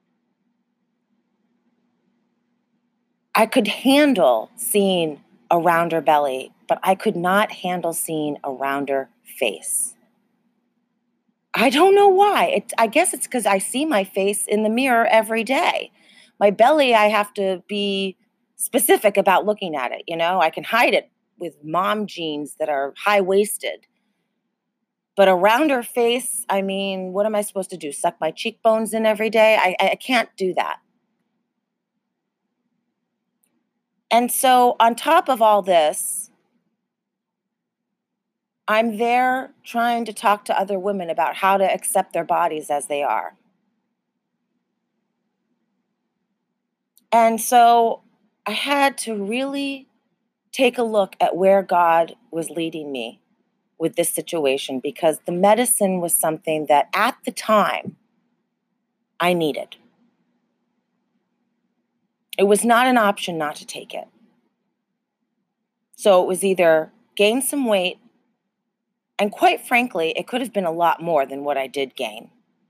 I could handle seeing a rounder belly, but I could not handle seeing a rounder face. I don't know why. I guess it's because I see my face in the mirror every day. My belly, I have to be specific about looking at it. I can hide it with mom jeans that are high-waisted. But a rounder face, what am I supposed to do? Suck my cheekbones in every day? I can't do that. And so on top of all this, I'm there trying to talk to other women about how to accept their bodies as they are. And so I had to really take a look at where God was leading me with this situation, because the medicine was something that at the time I needed. It was not an option not to take it. So it was either gain some weight, and quite frankly, it could have been a lot more than what I did gain,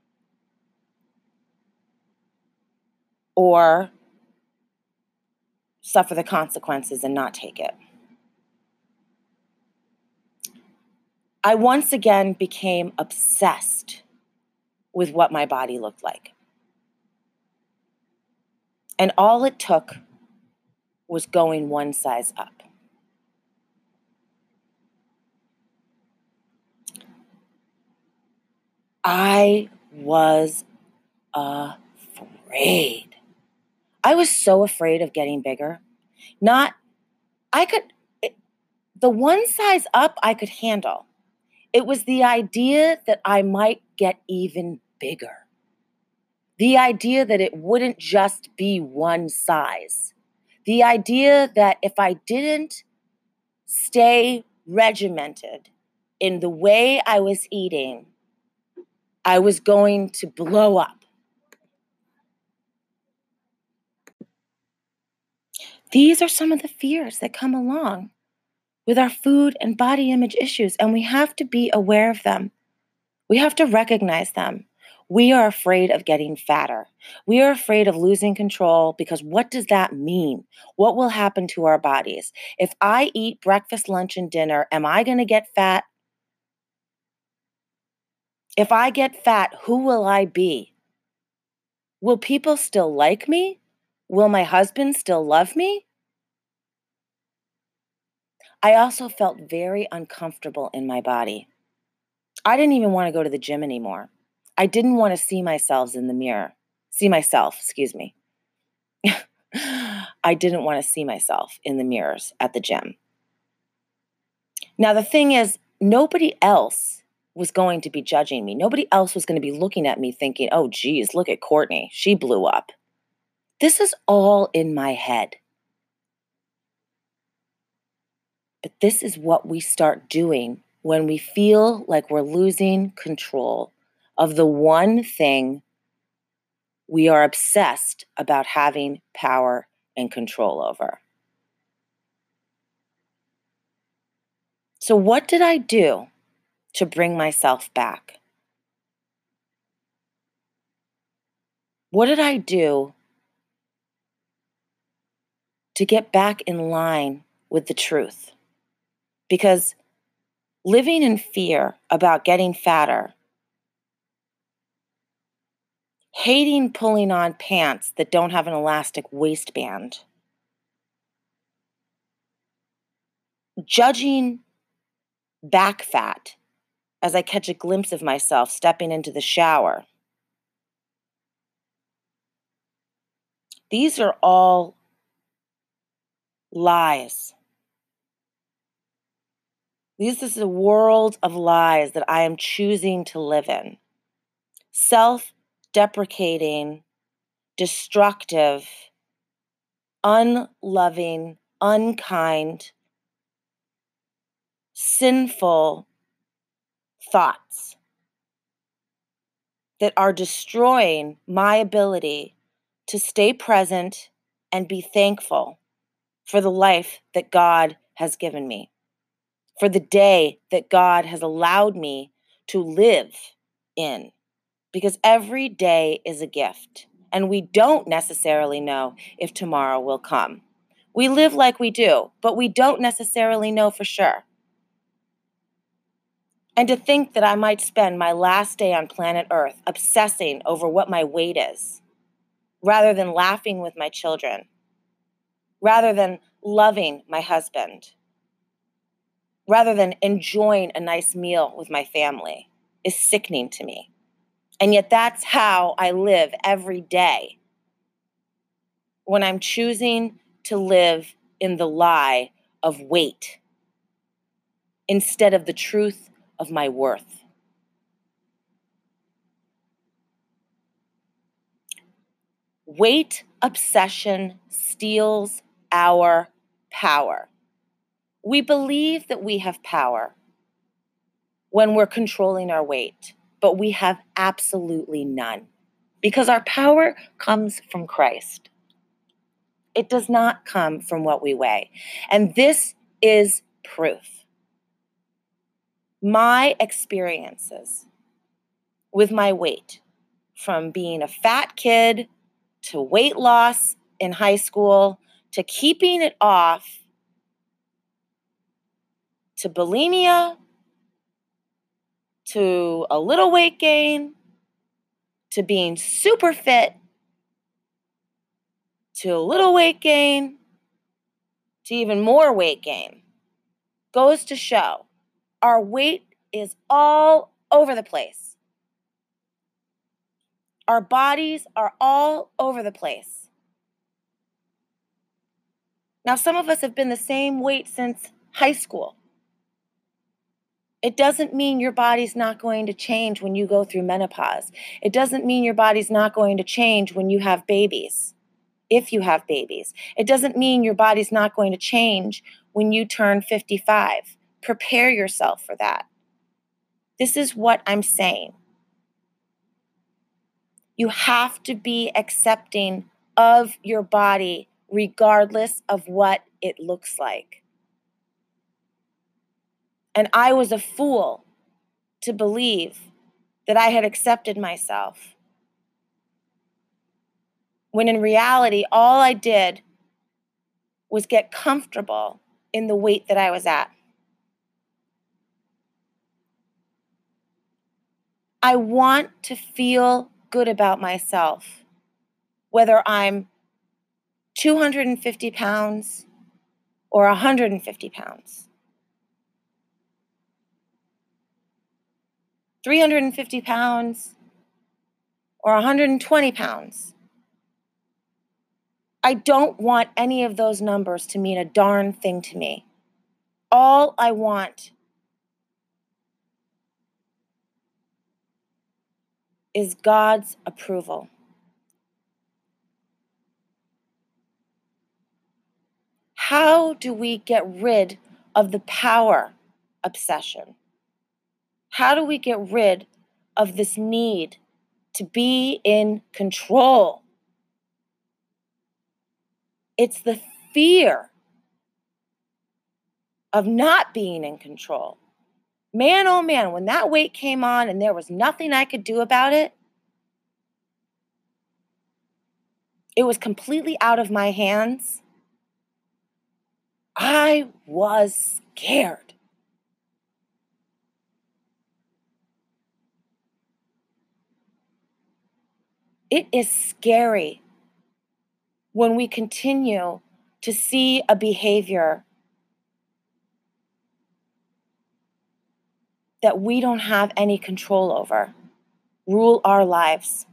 or suffer the consequences and not take it. I once again became obsessed with what my body looked like. And all it took was going one size up. I was afraid. I was so afraid of getting bigger. The one size up I could handle. It was the idea that I might get even bigger. The idea that it wouldn't just be one size. The idea that if I didn't stay regimented in the way I was eating, I was going to blow up. These are some of the fears that come along with our food and body image issues, and we have to be aware of them. We have to recognize them. We are afraid of getting fatter. We are afraid of losing control because what does that mean? What will happen to our bodies? If I eat breakfast, lunch, and dinner, am I going to get fat? If I get fat, who will I be? Will people still like me? Will my husband still love me? I also felt very uncomfortable in my body. I didn't even want to go to the gym anymore. I didn't want to see myself in the mirror. I didn't want to see myself in the mirrors at the gym. Now, the thing is, nobody else was going to be judging me. Nobody else was going to be looking at me thinking, oh, geez, look at Courtney. She blew up. this is all in my head. But this is what we start doing when we feel like we're losing control of the one thing we are obsessed about having power and control over. So what did I do to bring myself back? What did I do to get back in line with the truth? Because living in fear about getting fatter, hating pulling on pants that don't have an elastic waistband, judging back fat as I catch a glimpse of myself stepping into the shower. These are all lies. This is a world of lies that I am choosing to live in. Self-deprecating, destructive, unloving, unkind, sinful thoughts that are destroying my ability to stay present and be thankful for the life that God has given me, for the day that God has allowed me to live in. Because every day is a gift, and we don't necessarily know if tomorrow will come. We live like we do, but we don't necessarily know for sure. And to think that I might spend my last day on planet Earth obsessing over what my weight is, rather than laughing with my children, rather than loving my husband, rather than enjoying a nice meal with my family, is sickening to me. And yet that's how I live every day when I'm choosing to live in the lie of weight instead of the truth of my worth. Weight obsession steals our power. We believe that we have power when we're controlling our weight, but we have absolutely none because our power comes from Christ. It does not come from what we weigh. And this is proof. My experiences with my weight, from being a fat kid to weight loss in high school to keeping it off to bulimia to a little weight gain to being super fit to a little weight gain to even more weight gain goes to show our weight is all over the place. Our bodies are all over the place. Now, some of us have been the same weight since high school. It doesn't mean your body's not going to change when you go through menopause. It doesn't mean your body's not going to change when you have babies, if you have babies. It doesn't mean your body's not going to change when you turn 55. Prepare yourself for that. This is what I'm saying. You have to be accepting of your body regardless of what it looks like. And I was a fool to believe that I had accepted myself, when in reality, all I did was get comfortable in the weight that I was at. I want to feel good about myself, whether I'm 250 pounds or 150 pounds. 350 pounds or 120 pounds. I don't want any of those numbers to mean a darn thing to me. All I want is God's approval. How do we get rid of the power obsession? How do we get rid of this need to be in control? It's the fear of not being in control. Man, oh man, when that weight came on and there was nothing I could do about it, it was completely out of my hands. I was scared. It is scary when we continue to see a behavior that we don't have any control over rule our lives.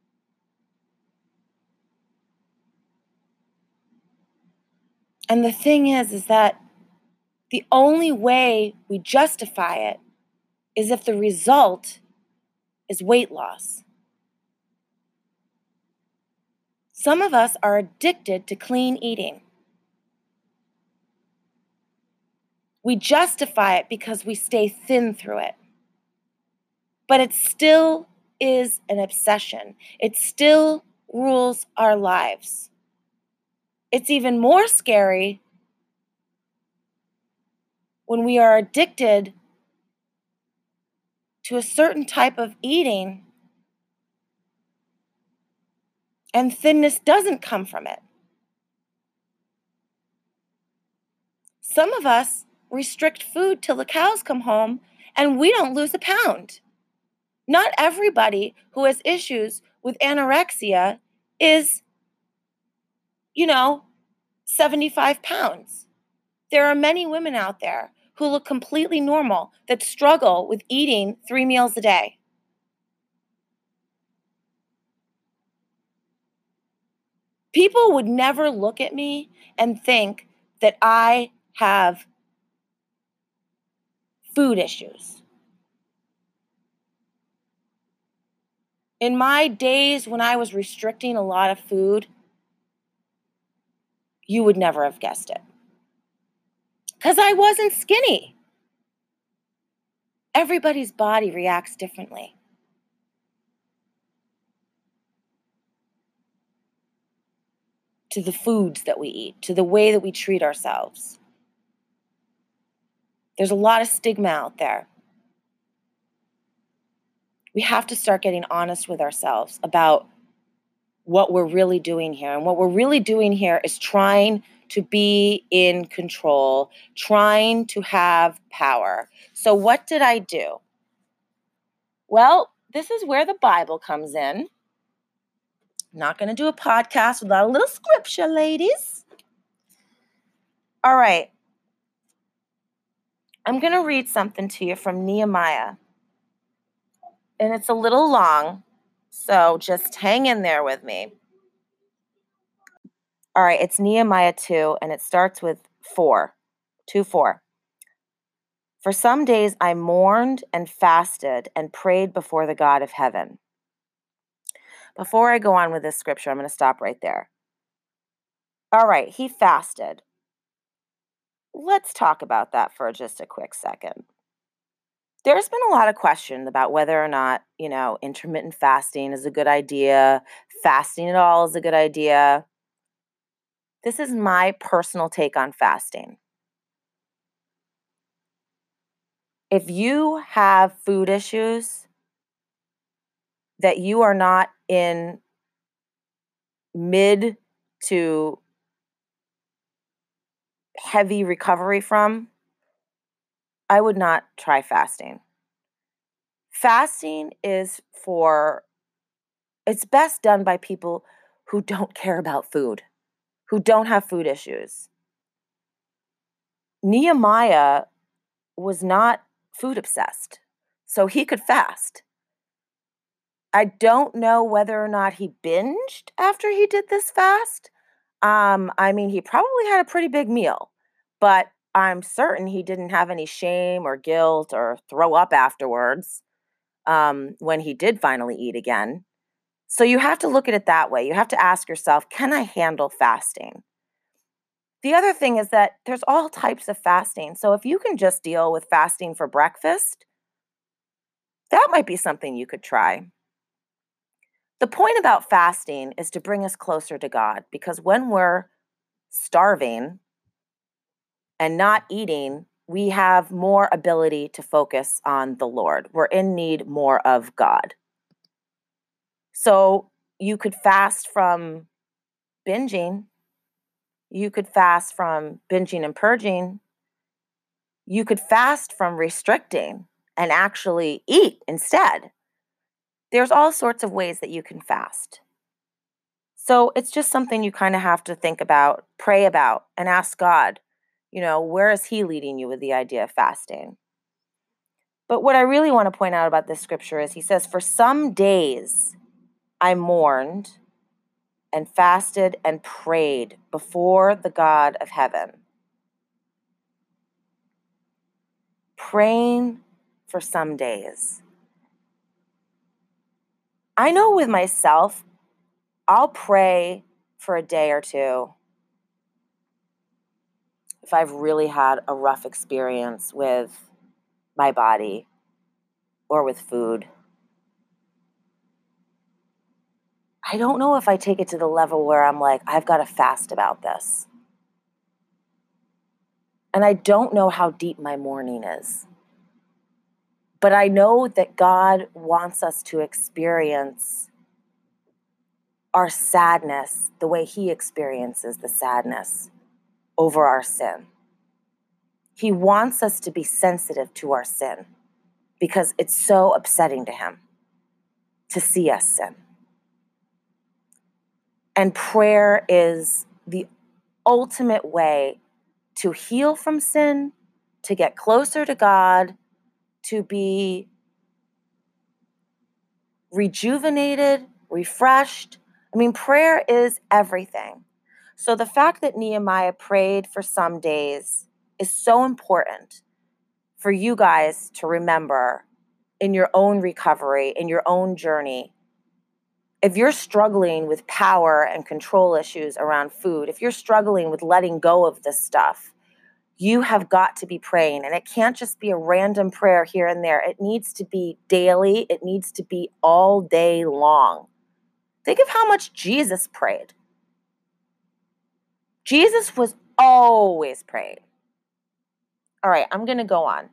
And the thing is that the only way we justify it is if the result is weight loss. Some of us are addicted to clean eating. We justify it because we stay thin through it. But it still is an obsession. It still rules our lives. It's even more scary when we are addicted to a certain type of eating and thinness doesn't come from it. Some of us restrict food till the cows come home and we don't lose a pound. Not everybody who has issues with anorexia is, 75 pounds. There are many women out there who look completely normal that struggle with eating 3 meals a day. People would never look at me and think that I have food issues. In my days when I was restricting a lot of food, you would never have guessed it. Because I wasn't skinny. Everybody's body reacts differently. To the foods that we eat, to the way that we treat ourselves. There's a lot of stigma out there. We have to start getting honest with ourselves about what we're really doing here. And what we're really doing here is trying to be in control, trying to have power. So what did I do? Well, this is where the Bible comes in. I'm not going to do a podcast without a little scripture, ladies. All right. I'm going to read something to you from Nehemiah. And it's a little long, so just hang in there with me. All right, it's Nehemiah 2, and it starts with 4. 2:4. For some days I mourned and fasted and prayed before the God of heaven. Before I go on with this scripture, I'm going to stop right there. All right, he fasted. Let's talk about that for just a quick second. There's been a lot of questions about whether or not, intermittent fasting is a good idea, fasting at all is a good idea. This is my personal take on fasting. If you have food issues that you are not in mid to heavy recovery from, I would not try fasting. Fasting it's best done by people who don't care about food, who don't have food issues. Nehemiah was not food obsessed, so he could fast. I don't know whether or not he binged after he did this fast. He probably had a pretty big meal, but I'm certain he didn't have any shame or guilt or throw up afterwards when he did finally eat again. So you have to look at it that way. You have to ask yourself, can I handle fasting? The other thing is that there's all types of fasting. So if you can just deal with fasting for breakfast, that might be something you could try. The point about fasting is to bring us closer to God, because when we're starving and not eating, we have more ability to focus on the Lord. We're in need more of God. So you could fast from binging. You could fast from binging and purging. You could fast from restricting and actually eat instead. There's all sorts of ways that you can fast. So it's just something you kind of have to think about, pray about, and ask God, where is He leading you with the idea of fasting? But what I really want to point out about this scripture is He says, for some days I mourned and fasted and prayed before the God of heaven. Praying for some days. I know with myself, I'll pray for a day or two if I've really had a rough experience with my body or with food. I don't know if I take it to the level where I'm like, I've got to fast about this. And I don't know how deep my mourning is. But I know that God wants us to experience our sadness the way He experiences the sadness over our sin. He wants us to be sensitive to our sin because it's so upsetting to Him to see us sin. And prayer is the ultimate way to heal from sin, to get closer to God, to be rejuvenated, refreshed. I mean, prayer is everything. So the fact that Nehemiah prayed for some days is so important for you guys to remember in your own recovery, in your own journey. If you're struggling with power and control issues around food, if you're struggling with letting go of this stuff, you have got to be praying. And it can't just be a random prayer here and there. It needs to be daily. It needs to be all day long. Think of how much Jesus prayed. Jesus was always praying. All right, I'm going to go on.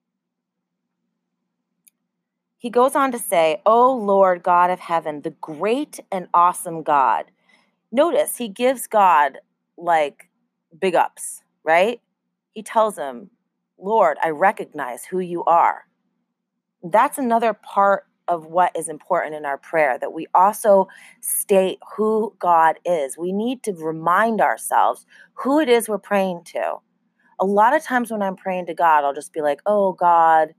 He goes on to say, "O Lord God of heaven, the great and awesome God." Notice he gives God like big ups, right? He tells him, "Lord, I recognize who you are." That's another part of what is important in our prayer, that we also state who God is. We need to remind ourselves who it is we're praying to. A lot of times when I'm praying to God, I'll just be like, "Oh God,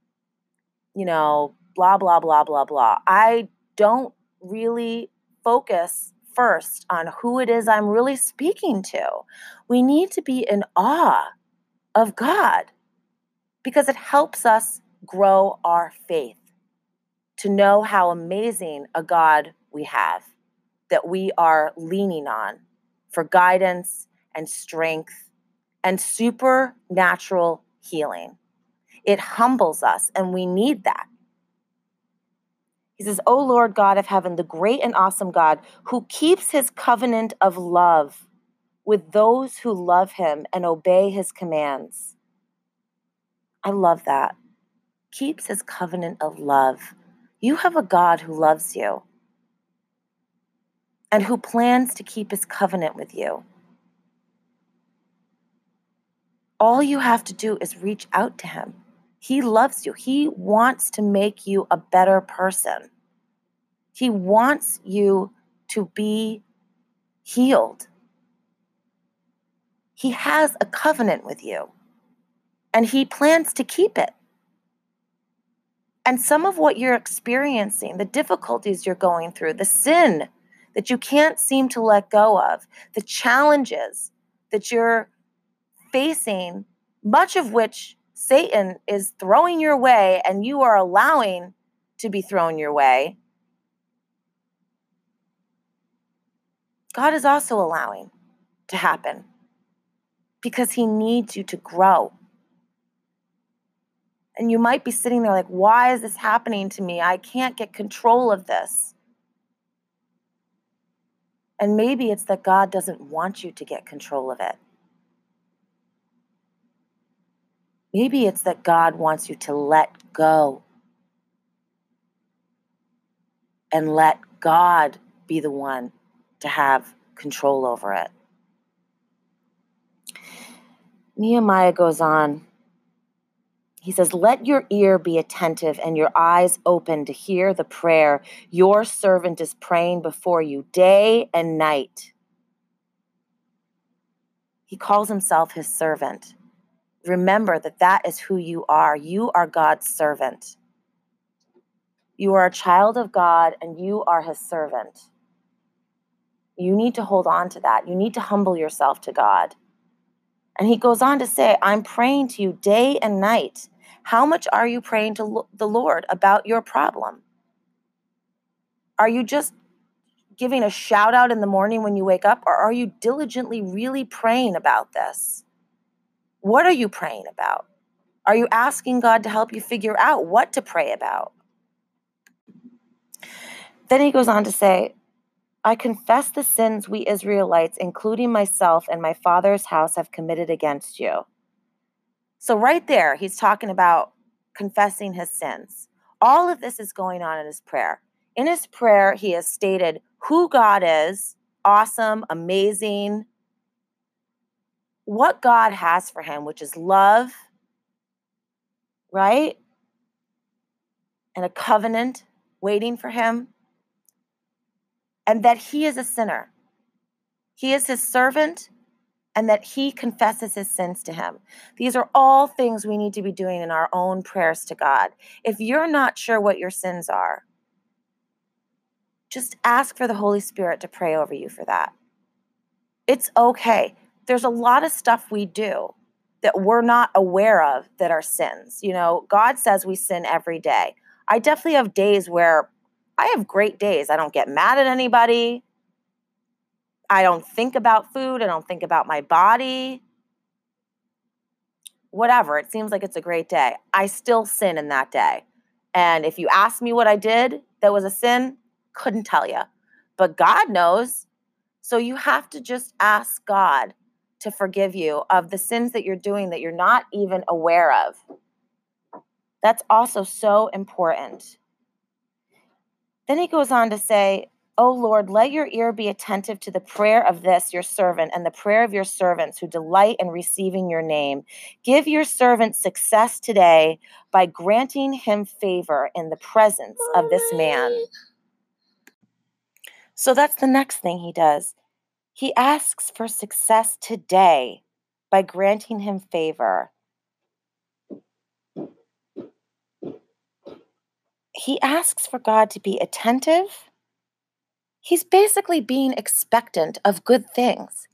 blah, blah, blah, blah, blah." I don't really focus first on who it is I'm really speaking to. We need to be in awe of God because it helps us grow our faith, to know how amazing a God we have, that we are leaning on for guidance and strength and supernatural healing. It humbles us, and we need that. He says, "O Lord God of heaven, the great and awesome God, who keeps His covenant of love with those who love Him and obey His commands." I love that. Keeps His covenant of love. You have a God who loves you and who plans to keep His covenant with you. All you have to do is reach out to Him. He loves you. He wants to make you a better person. He wants you to be healed. He has a covenant with you, and He plans to keep it. And some of what you're experiencing, the difficulties you're going through, the sin that you can't seem to let go of, the challenges that you're facing, much of which Satan is throwing your way and you are allowing to be thrown your way, God is also allowing to happen. because he needs you to grow. And you might be sitting there like, why is this happening to me? I can't get control of this. And maybe it's that God doesn't want you to get control of it. Maybe it's that God wants you to let go and let God be the one to have control over it. Nehemiah goes on. He says, let your ear be attentive and your eyes open to hear the prayer your servant is praying before you day and night. He calls himself his servant. Remember that that is who you are. You are God's servant. You are a child of God and you are his servant. You need to hold on to that. You need to humble yourself to God. And he goes on to say, I'm praying to you day and night. How much are you praying to the Lord about your problem? Are you just giving a shout out in the morning when you wake up, or are you diligently really praying about this? What are you praying about? Are you asking God to help you figure out what to pray about? Then he goes on to say, I confess the sins we Israelites, including myself and my father's house, have committed against you. So right there, he's talking about confessing his sins. All of this is going on in his prayer. In his prayer, he has stated who God is, awesome, amazing, what God has for him, which is love, right? And a covenant waiting for him. And that he is a sinner. He is his servant, and that he confesses his sins to him. These are all things we need to be doing in our own prayers to God. If you're not sure what your sins are, just ask for the Holy Spirit to pray over you for that. It's okay. There's a lot of stuff we do that we're not aware of that are sins. You know, God says we sin every day. I definitely have days where I have great days. I don't get mad at anybody. I don't think about food. I don't think about my body. Whatever. It seems like it's a great day. I still sin in that day. And if you ask me what I did that was a sin, couldn't tell you. But God knows. So you have to just ask God to forgive you of the sins that you're doing that you're not even aware of. That's also so important. Then he goes on to say, O Lord, let your ear be attentive to the prayer of this, your servant, and the prayer of your servants who delight in receiving your name. Give your servant success today by granting him favor in the presence of this man. So that's the next thing he does. He asks for success today by granting him favor. He asks for God to be attentive. He's basically being expectant of good things.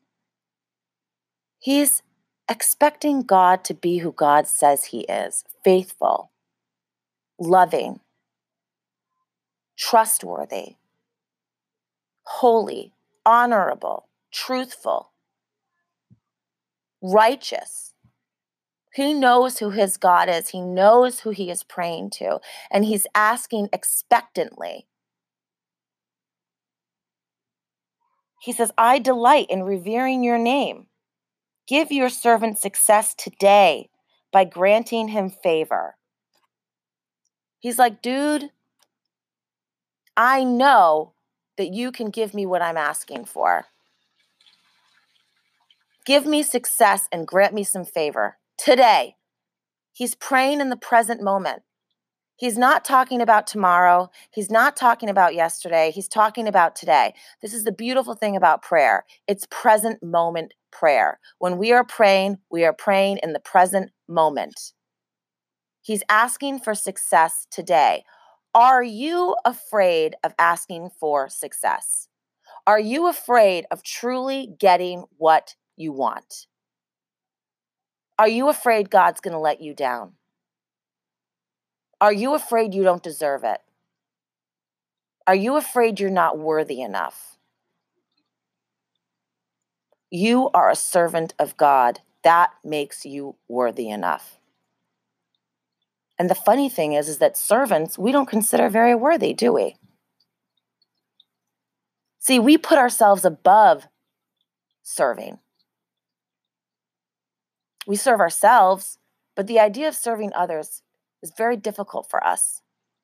He's expecting God to be who God says he is, faithful, loving, trustworthy, holy, honorable, truthful, righteous. He knows who his God is. He knows who he is praying to, and he's asking expectantly. He says, I delight in revering your name. Give your servant success today by granting him favor. He's like, dude, I know that you can give me what I'm asking for. Give me success and grant me some favor today. He's praying in the present moment. He's not talking about tomorrow. He's not talking about yesterday. He's talking about today. This is the beautiful thing about prayer. It's present moment prayer. When we are praying in the present moment. He's asking for success today. Are you afraid of asking for success? Are you afraid of truly getting what you want? Are you afraid God's going to let you down? Are you afraid you don't deserve it? Are you afraid you're not worthy enough? You are a servant of God. That makes you worthy enough. And the funny thing is that servants, we don't consider very worthy, do we? See, we put ourselves above serving. We serve ourselves, but the idea of serving others is very difficult for us.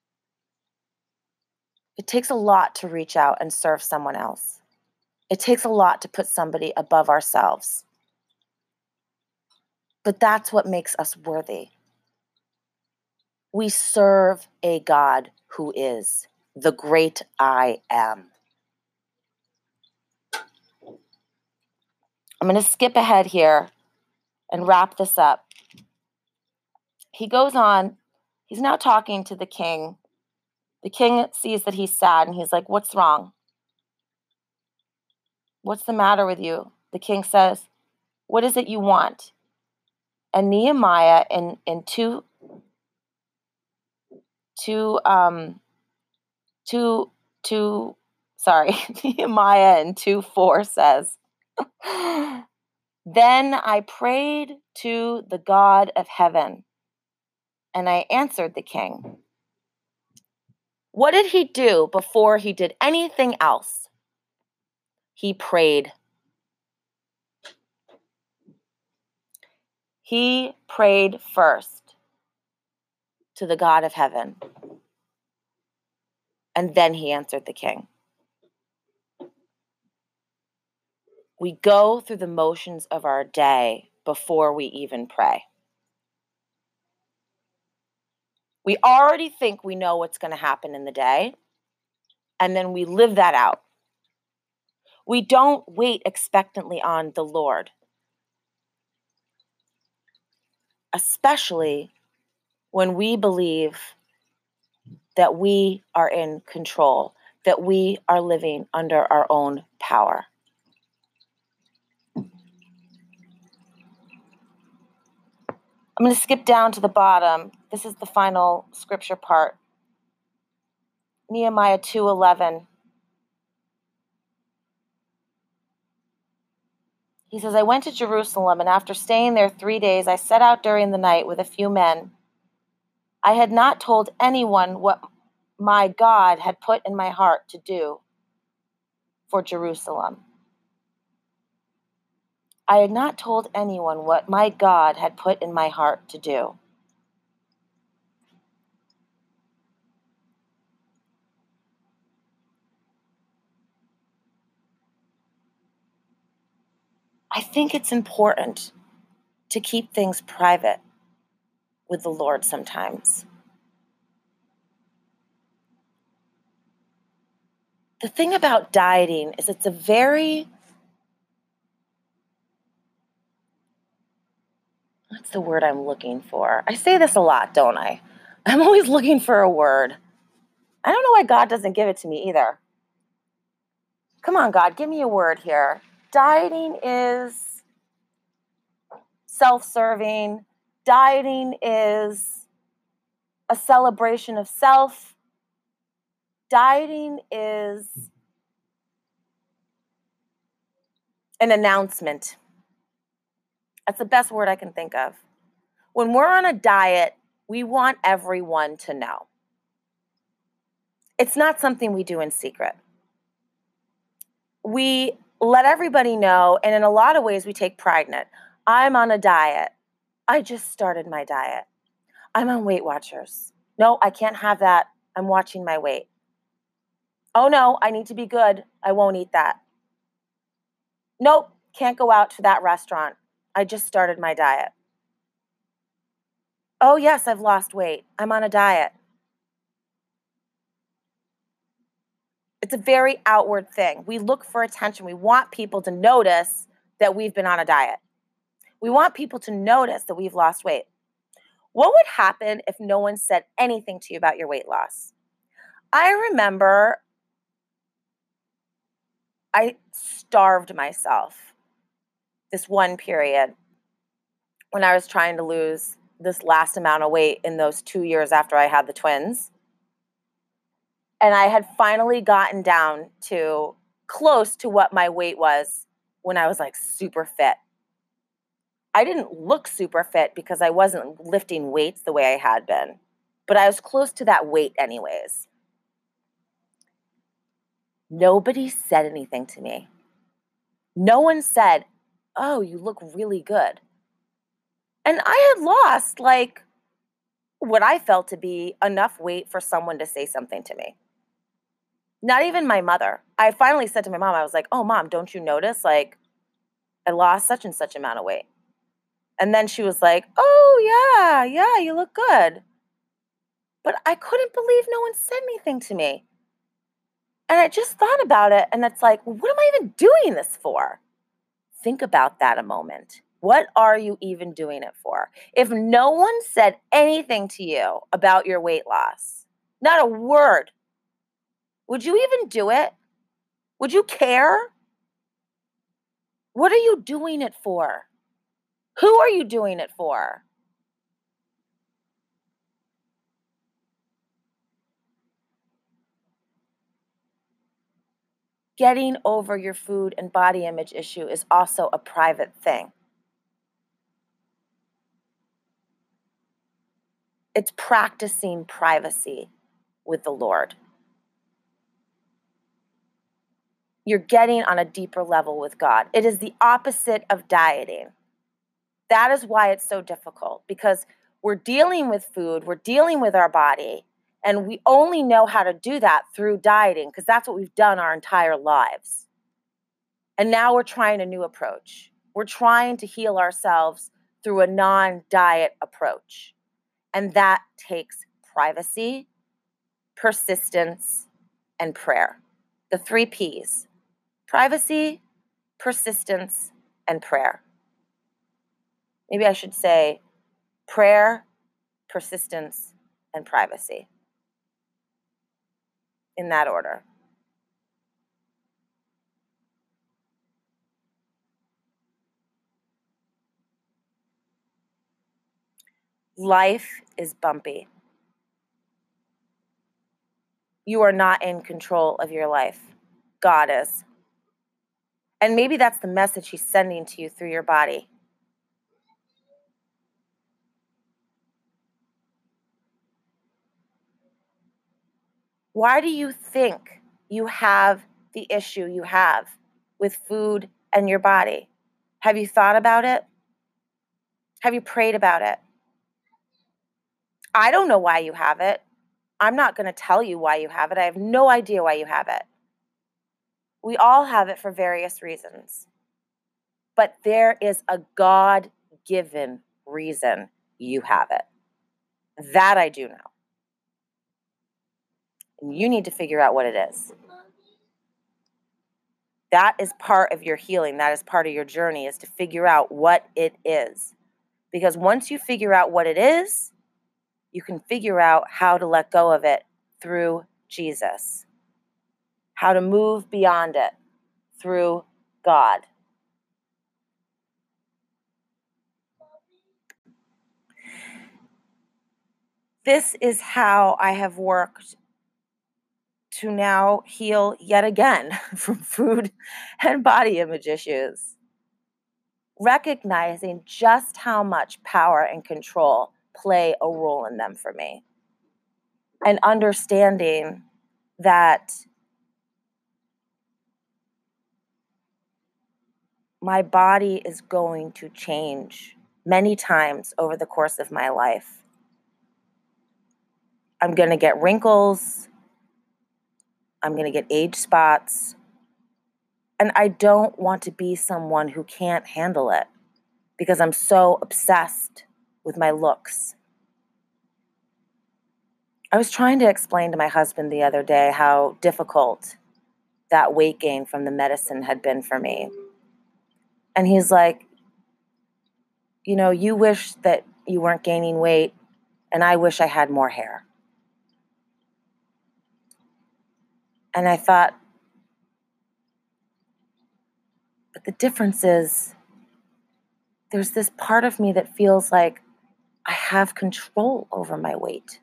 It takes a lot to reach out and serve someone else. It takes a lot to put somebody above ourselves. But that's what makes us worthy. We serve a God who is the great I am. I'm going to skip ahead here and wrap this up. He goes on. He's now talking to the king. The king sees that he's sad and he's like, "What's wrong? What's the matter with you?" The king says, "What is it you want?" And Nehemiah in 2:4 says, "Then I prayed to the God of heaven, and I answered the king." What did he do before he did anything else? He prayed. He prayed first to the God of heaven, and then he answered the king. We go through the motions of our day before we even pray. We already think we know what's going to happen in the day, and then we live that out. We don't wait expectantly on the Lord, especially when we believe that we are in control, that we are living under our own power. I'm going to skip down to the bottom. This is the final scripture part. Nehemiah 2:11. He says, "I went to Jerusalem, and after staying there 3 days, I set out during the night with a few men. I had not told anyone what my God had put in my heart to do for Jerusalem." I had not told anyone what my God had put in my heart to do. I think it's important to keep things private with the Lord sometimes. The thing about dieting is it's a very, what's the word I'm looking for? I say this a lot, don't I? I'm always looking for a word. I don't know why God doesn't give it to me either. Come on, God, give me a word here. Dieting is self-serving. Dieting is a celebration of self. Dieting is an announcement. That's the best word I can think of. When we're on a diet, we want everyone to know. It's not something we do in secret. We let everybody know, and in a lot of ways, we take pride in it. I'm on a diet. I just started my diet. I'm on Weight Watchers. No, I can't have that. I'm watching my weight. Oh no, I need to be good. I won't eat that. Nope, can't go out to that restaurant. I just started my diet. Oh yes, I've lost weight. I'm on a diet. It's a very outward thing. We look for attention. We want people to notice that we've been on a diet. We want people to notice that we've lost weight. What would happen if no one said anything to you about your weight loss? I remember I starved myself this one period when I was trying to lose this last amount of weight in those 2 years after I had the twins. And I had finally gotten down to close to what my weight was when I was like super fit. I didn't look super fit because I wasn't lifting weights the way I had been, but I was close to that weight anyways. Nobody said anything to me. No one said, "Oh, you look really good." And I had lost like what I felt to be enough weight for someone to say something to me. Not even my mother. I finally said to my mom, I was like, "Oh, Mom, don't you notice? Like, I lost such and such amount of weight." And then she was like, "Oh, yeah, you look good." But I couldn't believe no one said anything to me. And I just thought about it, and it's like, well, what am I even doing this for? Think about that a moment. What are you even doing it for? If no one said anything to you about your weight loss, not a word, would you even do it? Would you care? What are you doing it for? Who are you doing it for? Getting over your food and body image issue is also a private thing. It's practicing privacy with the Lord. You're getting on a deeper level with God. It is the opposite of dieting. That is why it's so difficult, because we're dealing with food, we're dealing with our body, and we only know how to do that through dieting because that's what we've done our entire lives. And now we're trying a new approach. We're trying to heal ourselves through a non-diet approach. And that takes privacy, persistence, and prayer. The 3 Ps: privacy, persistence, and prayer. Maybe I should say prayer, persistence, and privacy. In that order. Life is bumpy. You are not in control of your life. God is. And maybe that's the message he's sending to you through your body. Why do you think you have the issue you have with food and your body? Have you thought about it? Have you prayed about it? I don't know why you have it. I'm not going to tell you why you have it. I have no idea why you have it. We all have it for various reasons. But there is a God-given reason you have it. That I do know. And you need to figure out what it is. That is part of your healing. That is part of your journey, is to figure out what it is. Because once you figure out what it is, you can figure out how to let go of it through Jesus. How to move beyond it through God. This is how I have worked to now heal yet again from food and body image issues. Recognizing just how much power and control play a role in them for me. And understanding that my body is going to change many times over the course of my life. I'm going to get wrinkles. I'm going to get age spots. And I don't want to be someone who can't handle it because I'm so obsessed with my looks. I was trying to explain to my husband the other day how difficult that weight gain from the medicine had been for me. And he's like, you know, you wish that you weren't gaining weight, and I wish I had more hair. And I thought, but the difference is there's this part of me that feels like I have control over my weight.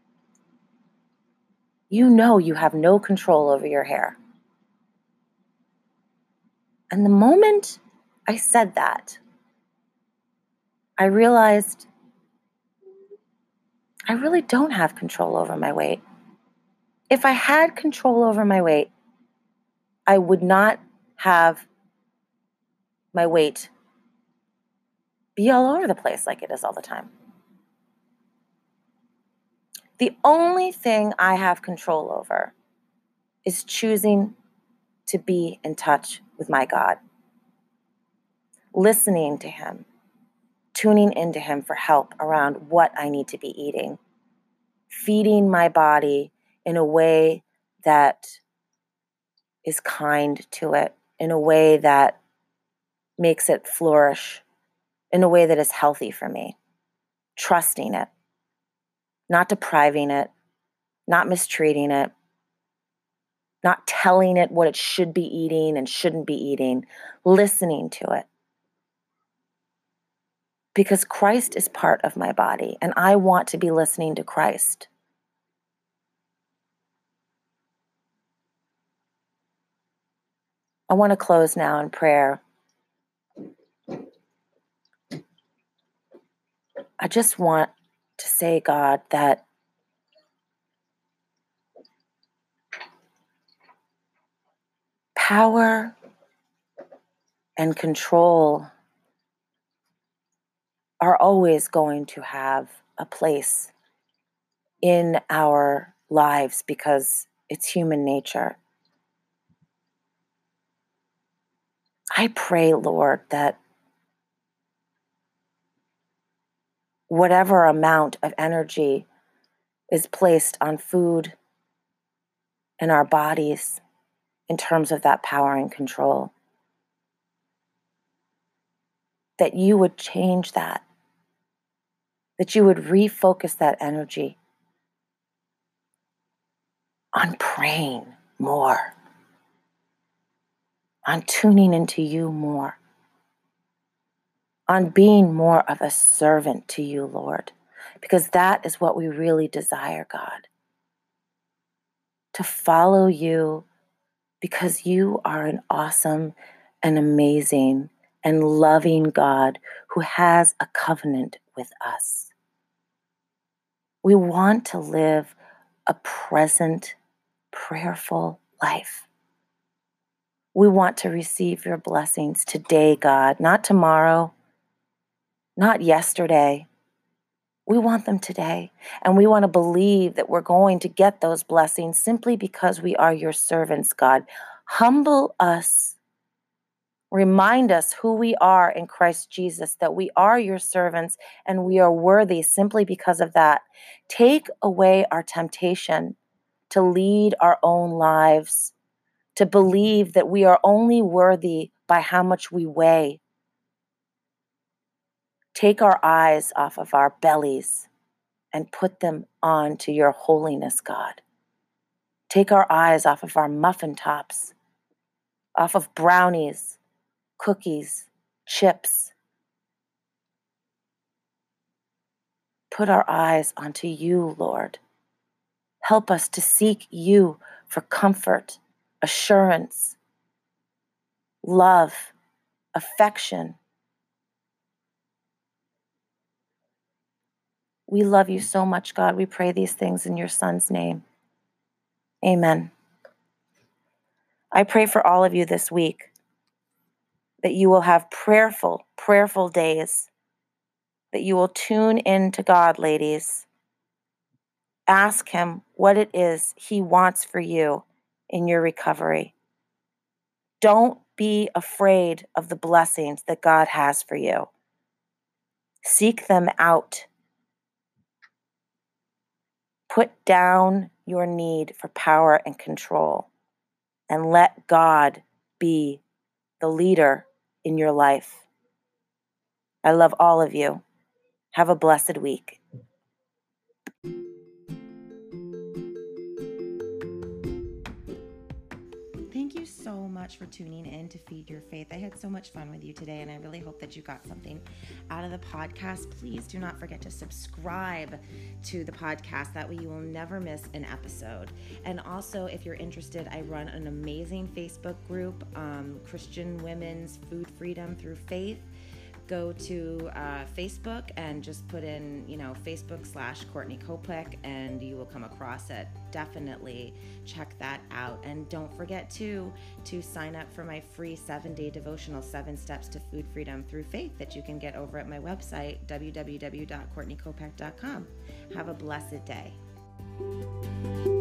You know you have no control over your hair. And the moment I said that, I realized I really don't have control over my weight. If I had control over my weight, I would not have my weight be all over the place like it is all the time. The only thing I have control over is choosing to be in touch with my God, listening to Him, tuning into Him for help around what I need to be eating, feeding my body in a way that is kind to it, in a way that makes it flourish, in a way that is healthy for me, trusting it, not depriving it, not mistreating it, not telling it what it should be eating and shouldn't be eating, listening to it. Because Christ is part of my body, and I want to be listening to Christ. I want to close now in prayer. I just want to say, God, that power and control are always going to have a place in our lives because it's human nature. I pray, Lord, that whatever amount of energy is placed on food in our bodies in terms of that power and control, that you would change that you would refocus that energy on praying more, on tuning into you more, on being more of a servant to you, Lord, because that is what we really desire, God. To follow you because you are an awesome and amazing and loving God who has a covenant with us. We want to live a present, prayerful life. We want to receive your blessings today, God, not tomorrow, not yesterday. We want them today. And we want to believe that we're going to get those blessings simply because we are your servants, God. Humble us. Remind us who we are in Christ Jesus, that we are your servants and we are worthy simply because of that. Take away our temptation to lead our own lives, to believe that we are only worthy by how much we weigh. Take our eyes off of our bellies and put them on to your holiness, God. Take our eyes off of our muffin tops, off of brownies, cookies, chips. Put our eyes onto you, Lord. Help us to seek you for comfort, assurance, love, affection. We love you so much, God. We pray these things in your Son's name. Amen. I pray for all of you this week that you will have prayerful days, that you will tune in to God, ladies. Ask him what it is he wants for you in your recovery. Don't be afraid of the blessings that God has for you. Seek them out. Put down your need for power and control and let God be the leader in your life. I love all of you. Have a blessed week. Thank you so much for tuning in to Feed Your Faith. I had so much fun with you today, and I really hope that you got something out of the podcast. Please do not forget to subscribe to the podcast. That way you will never miss an episode. And also, if you're interested, I run an amazing Facebook group, Christian Women's Food Freedom Through Faith. go to Facebook and just put in, Facebook/Courtney Kopech, and you will come across it. Definitely check that out. And don't forget to sign up for my free 7-day devotional, 7 Steps to Food Freedom Through Faith, that you can get over at my website, www.courtneykopech.com. Have a blessed day.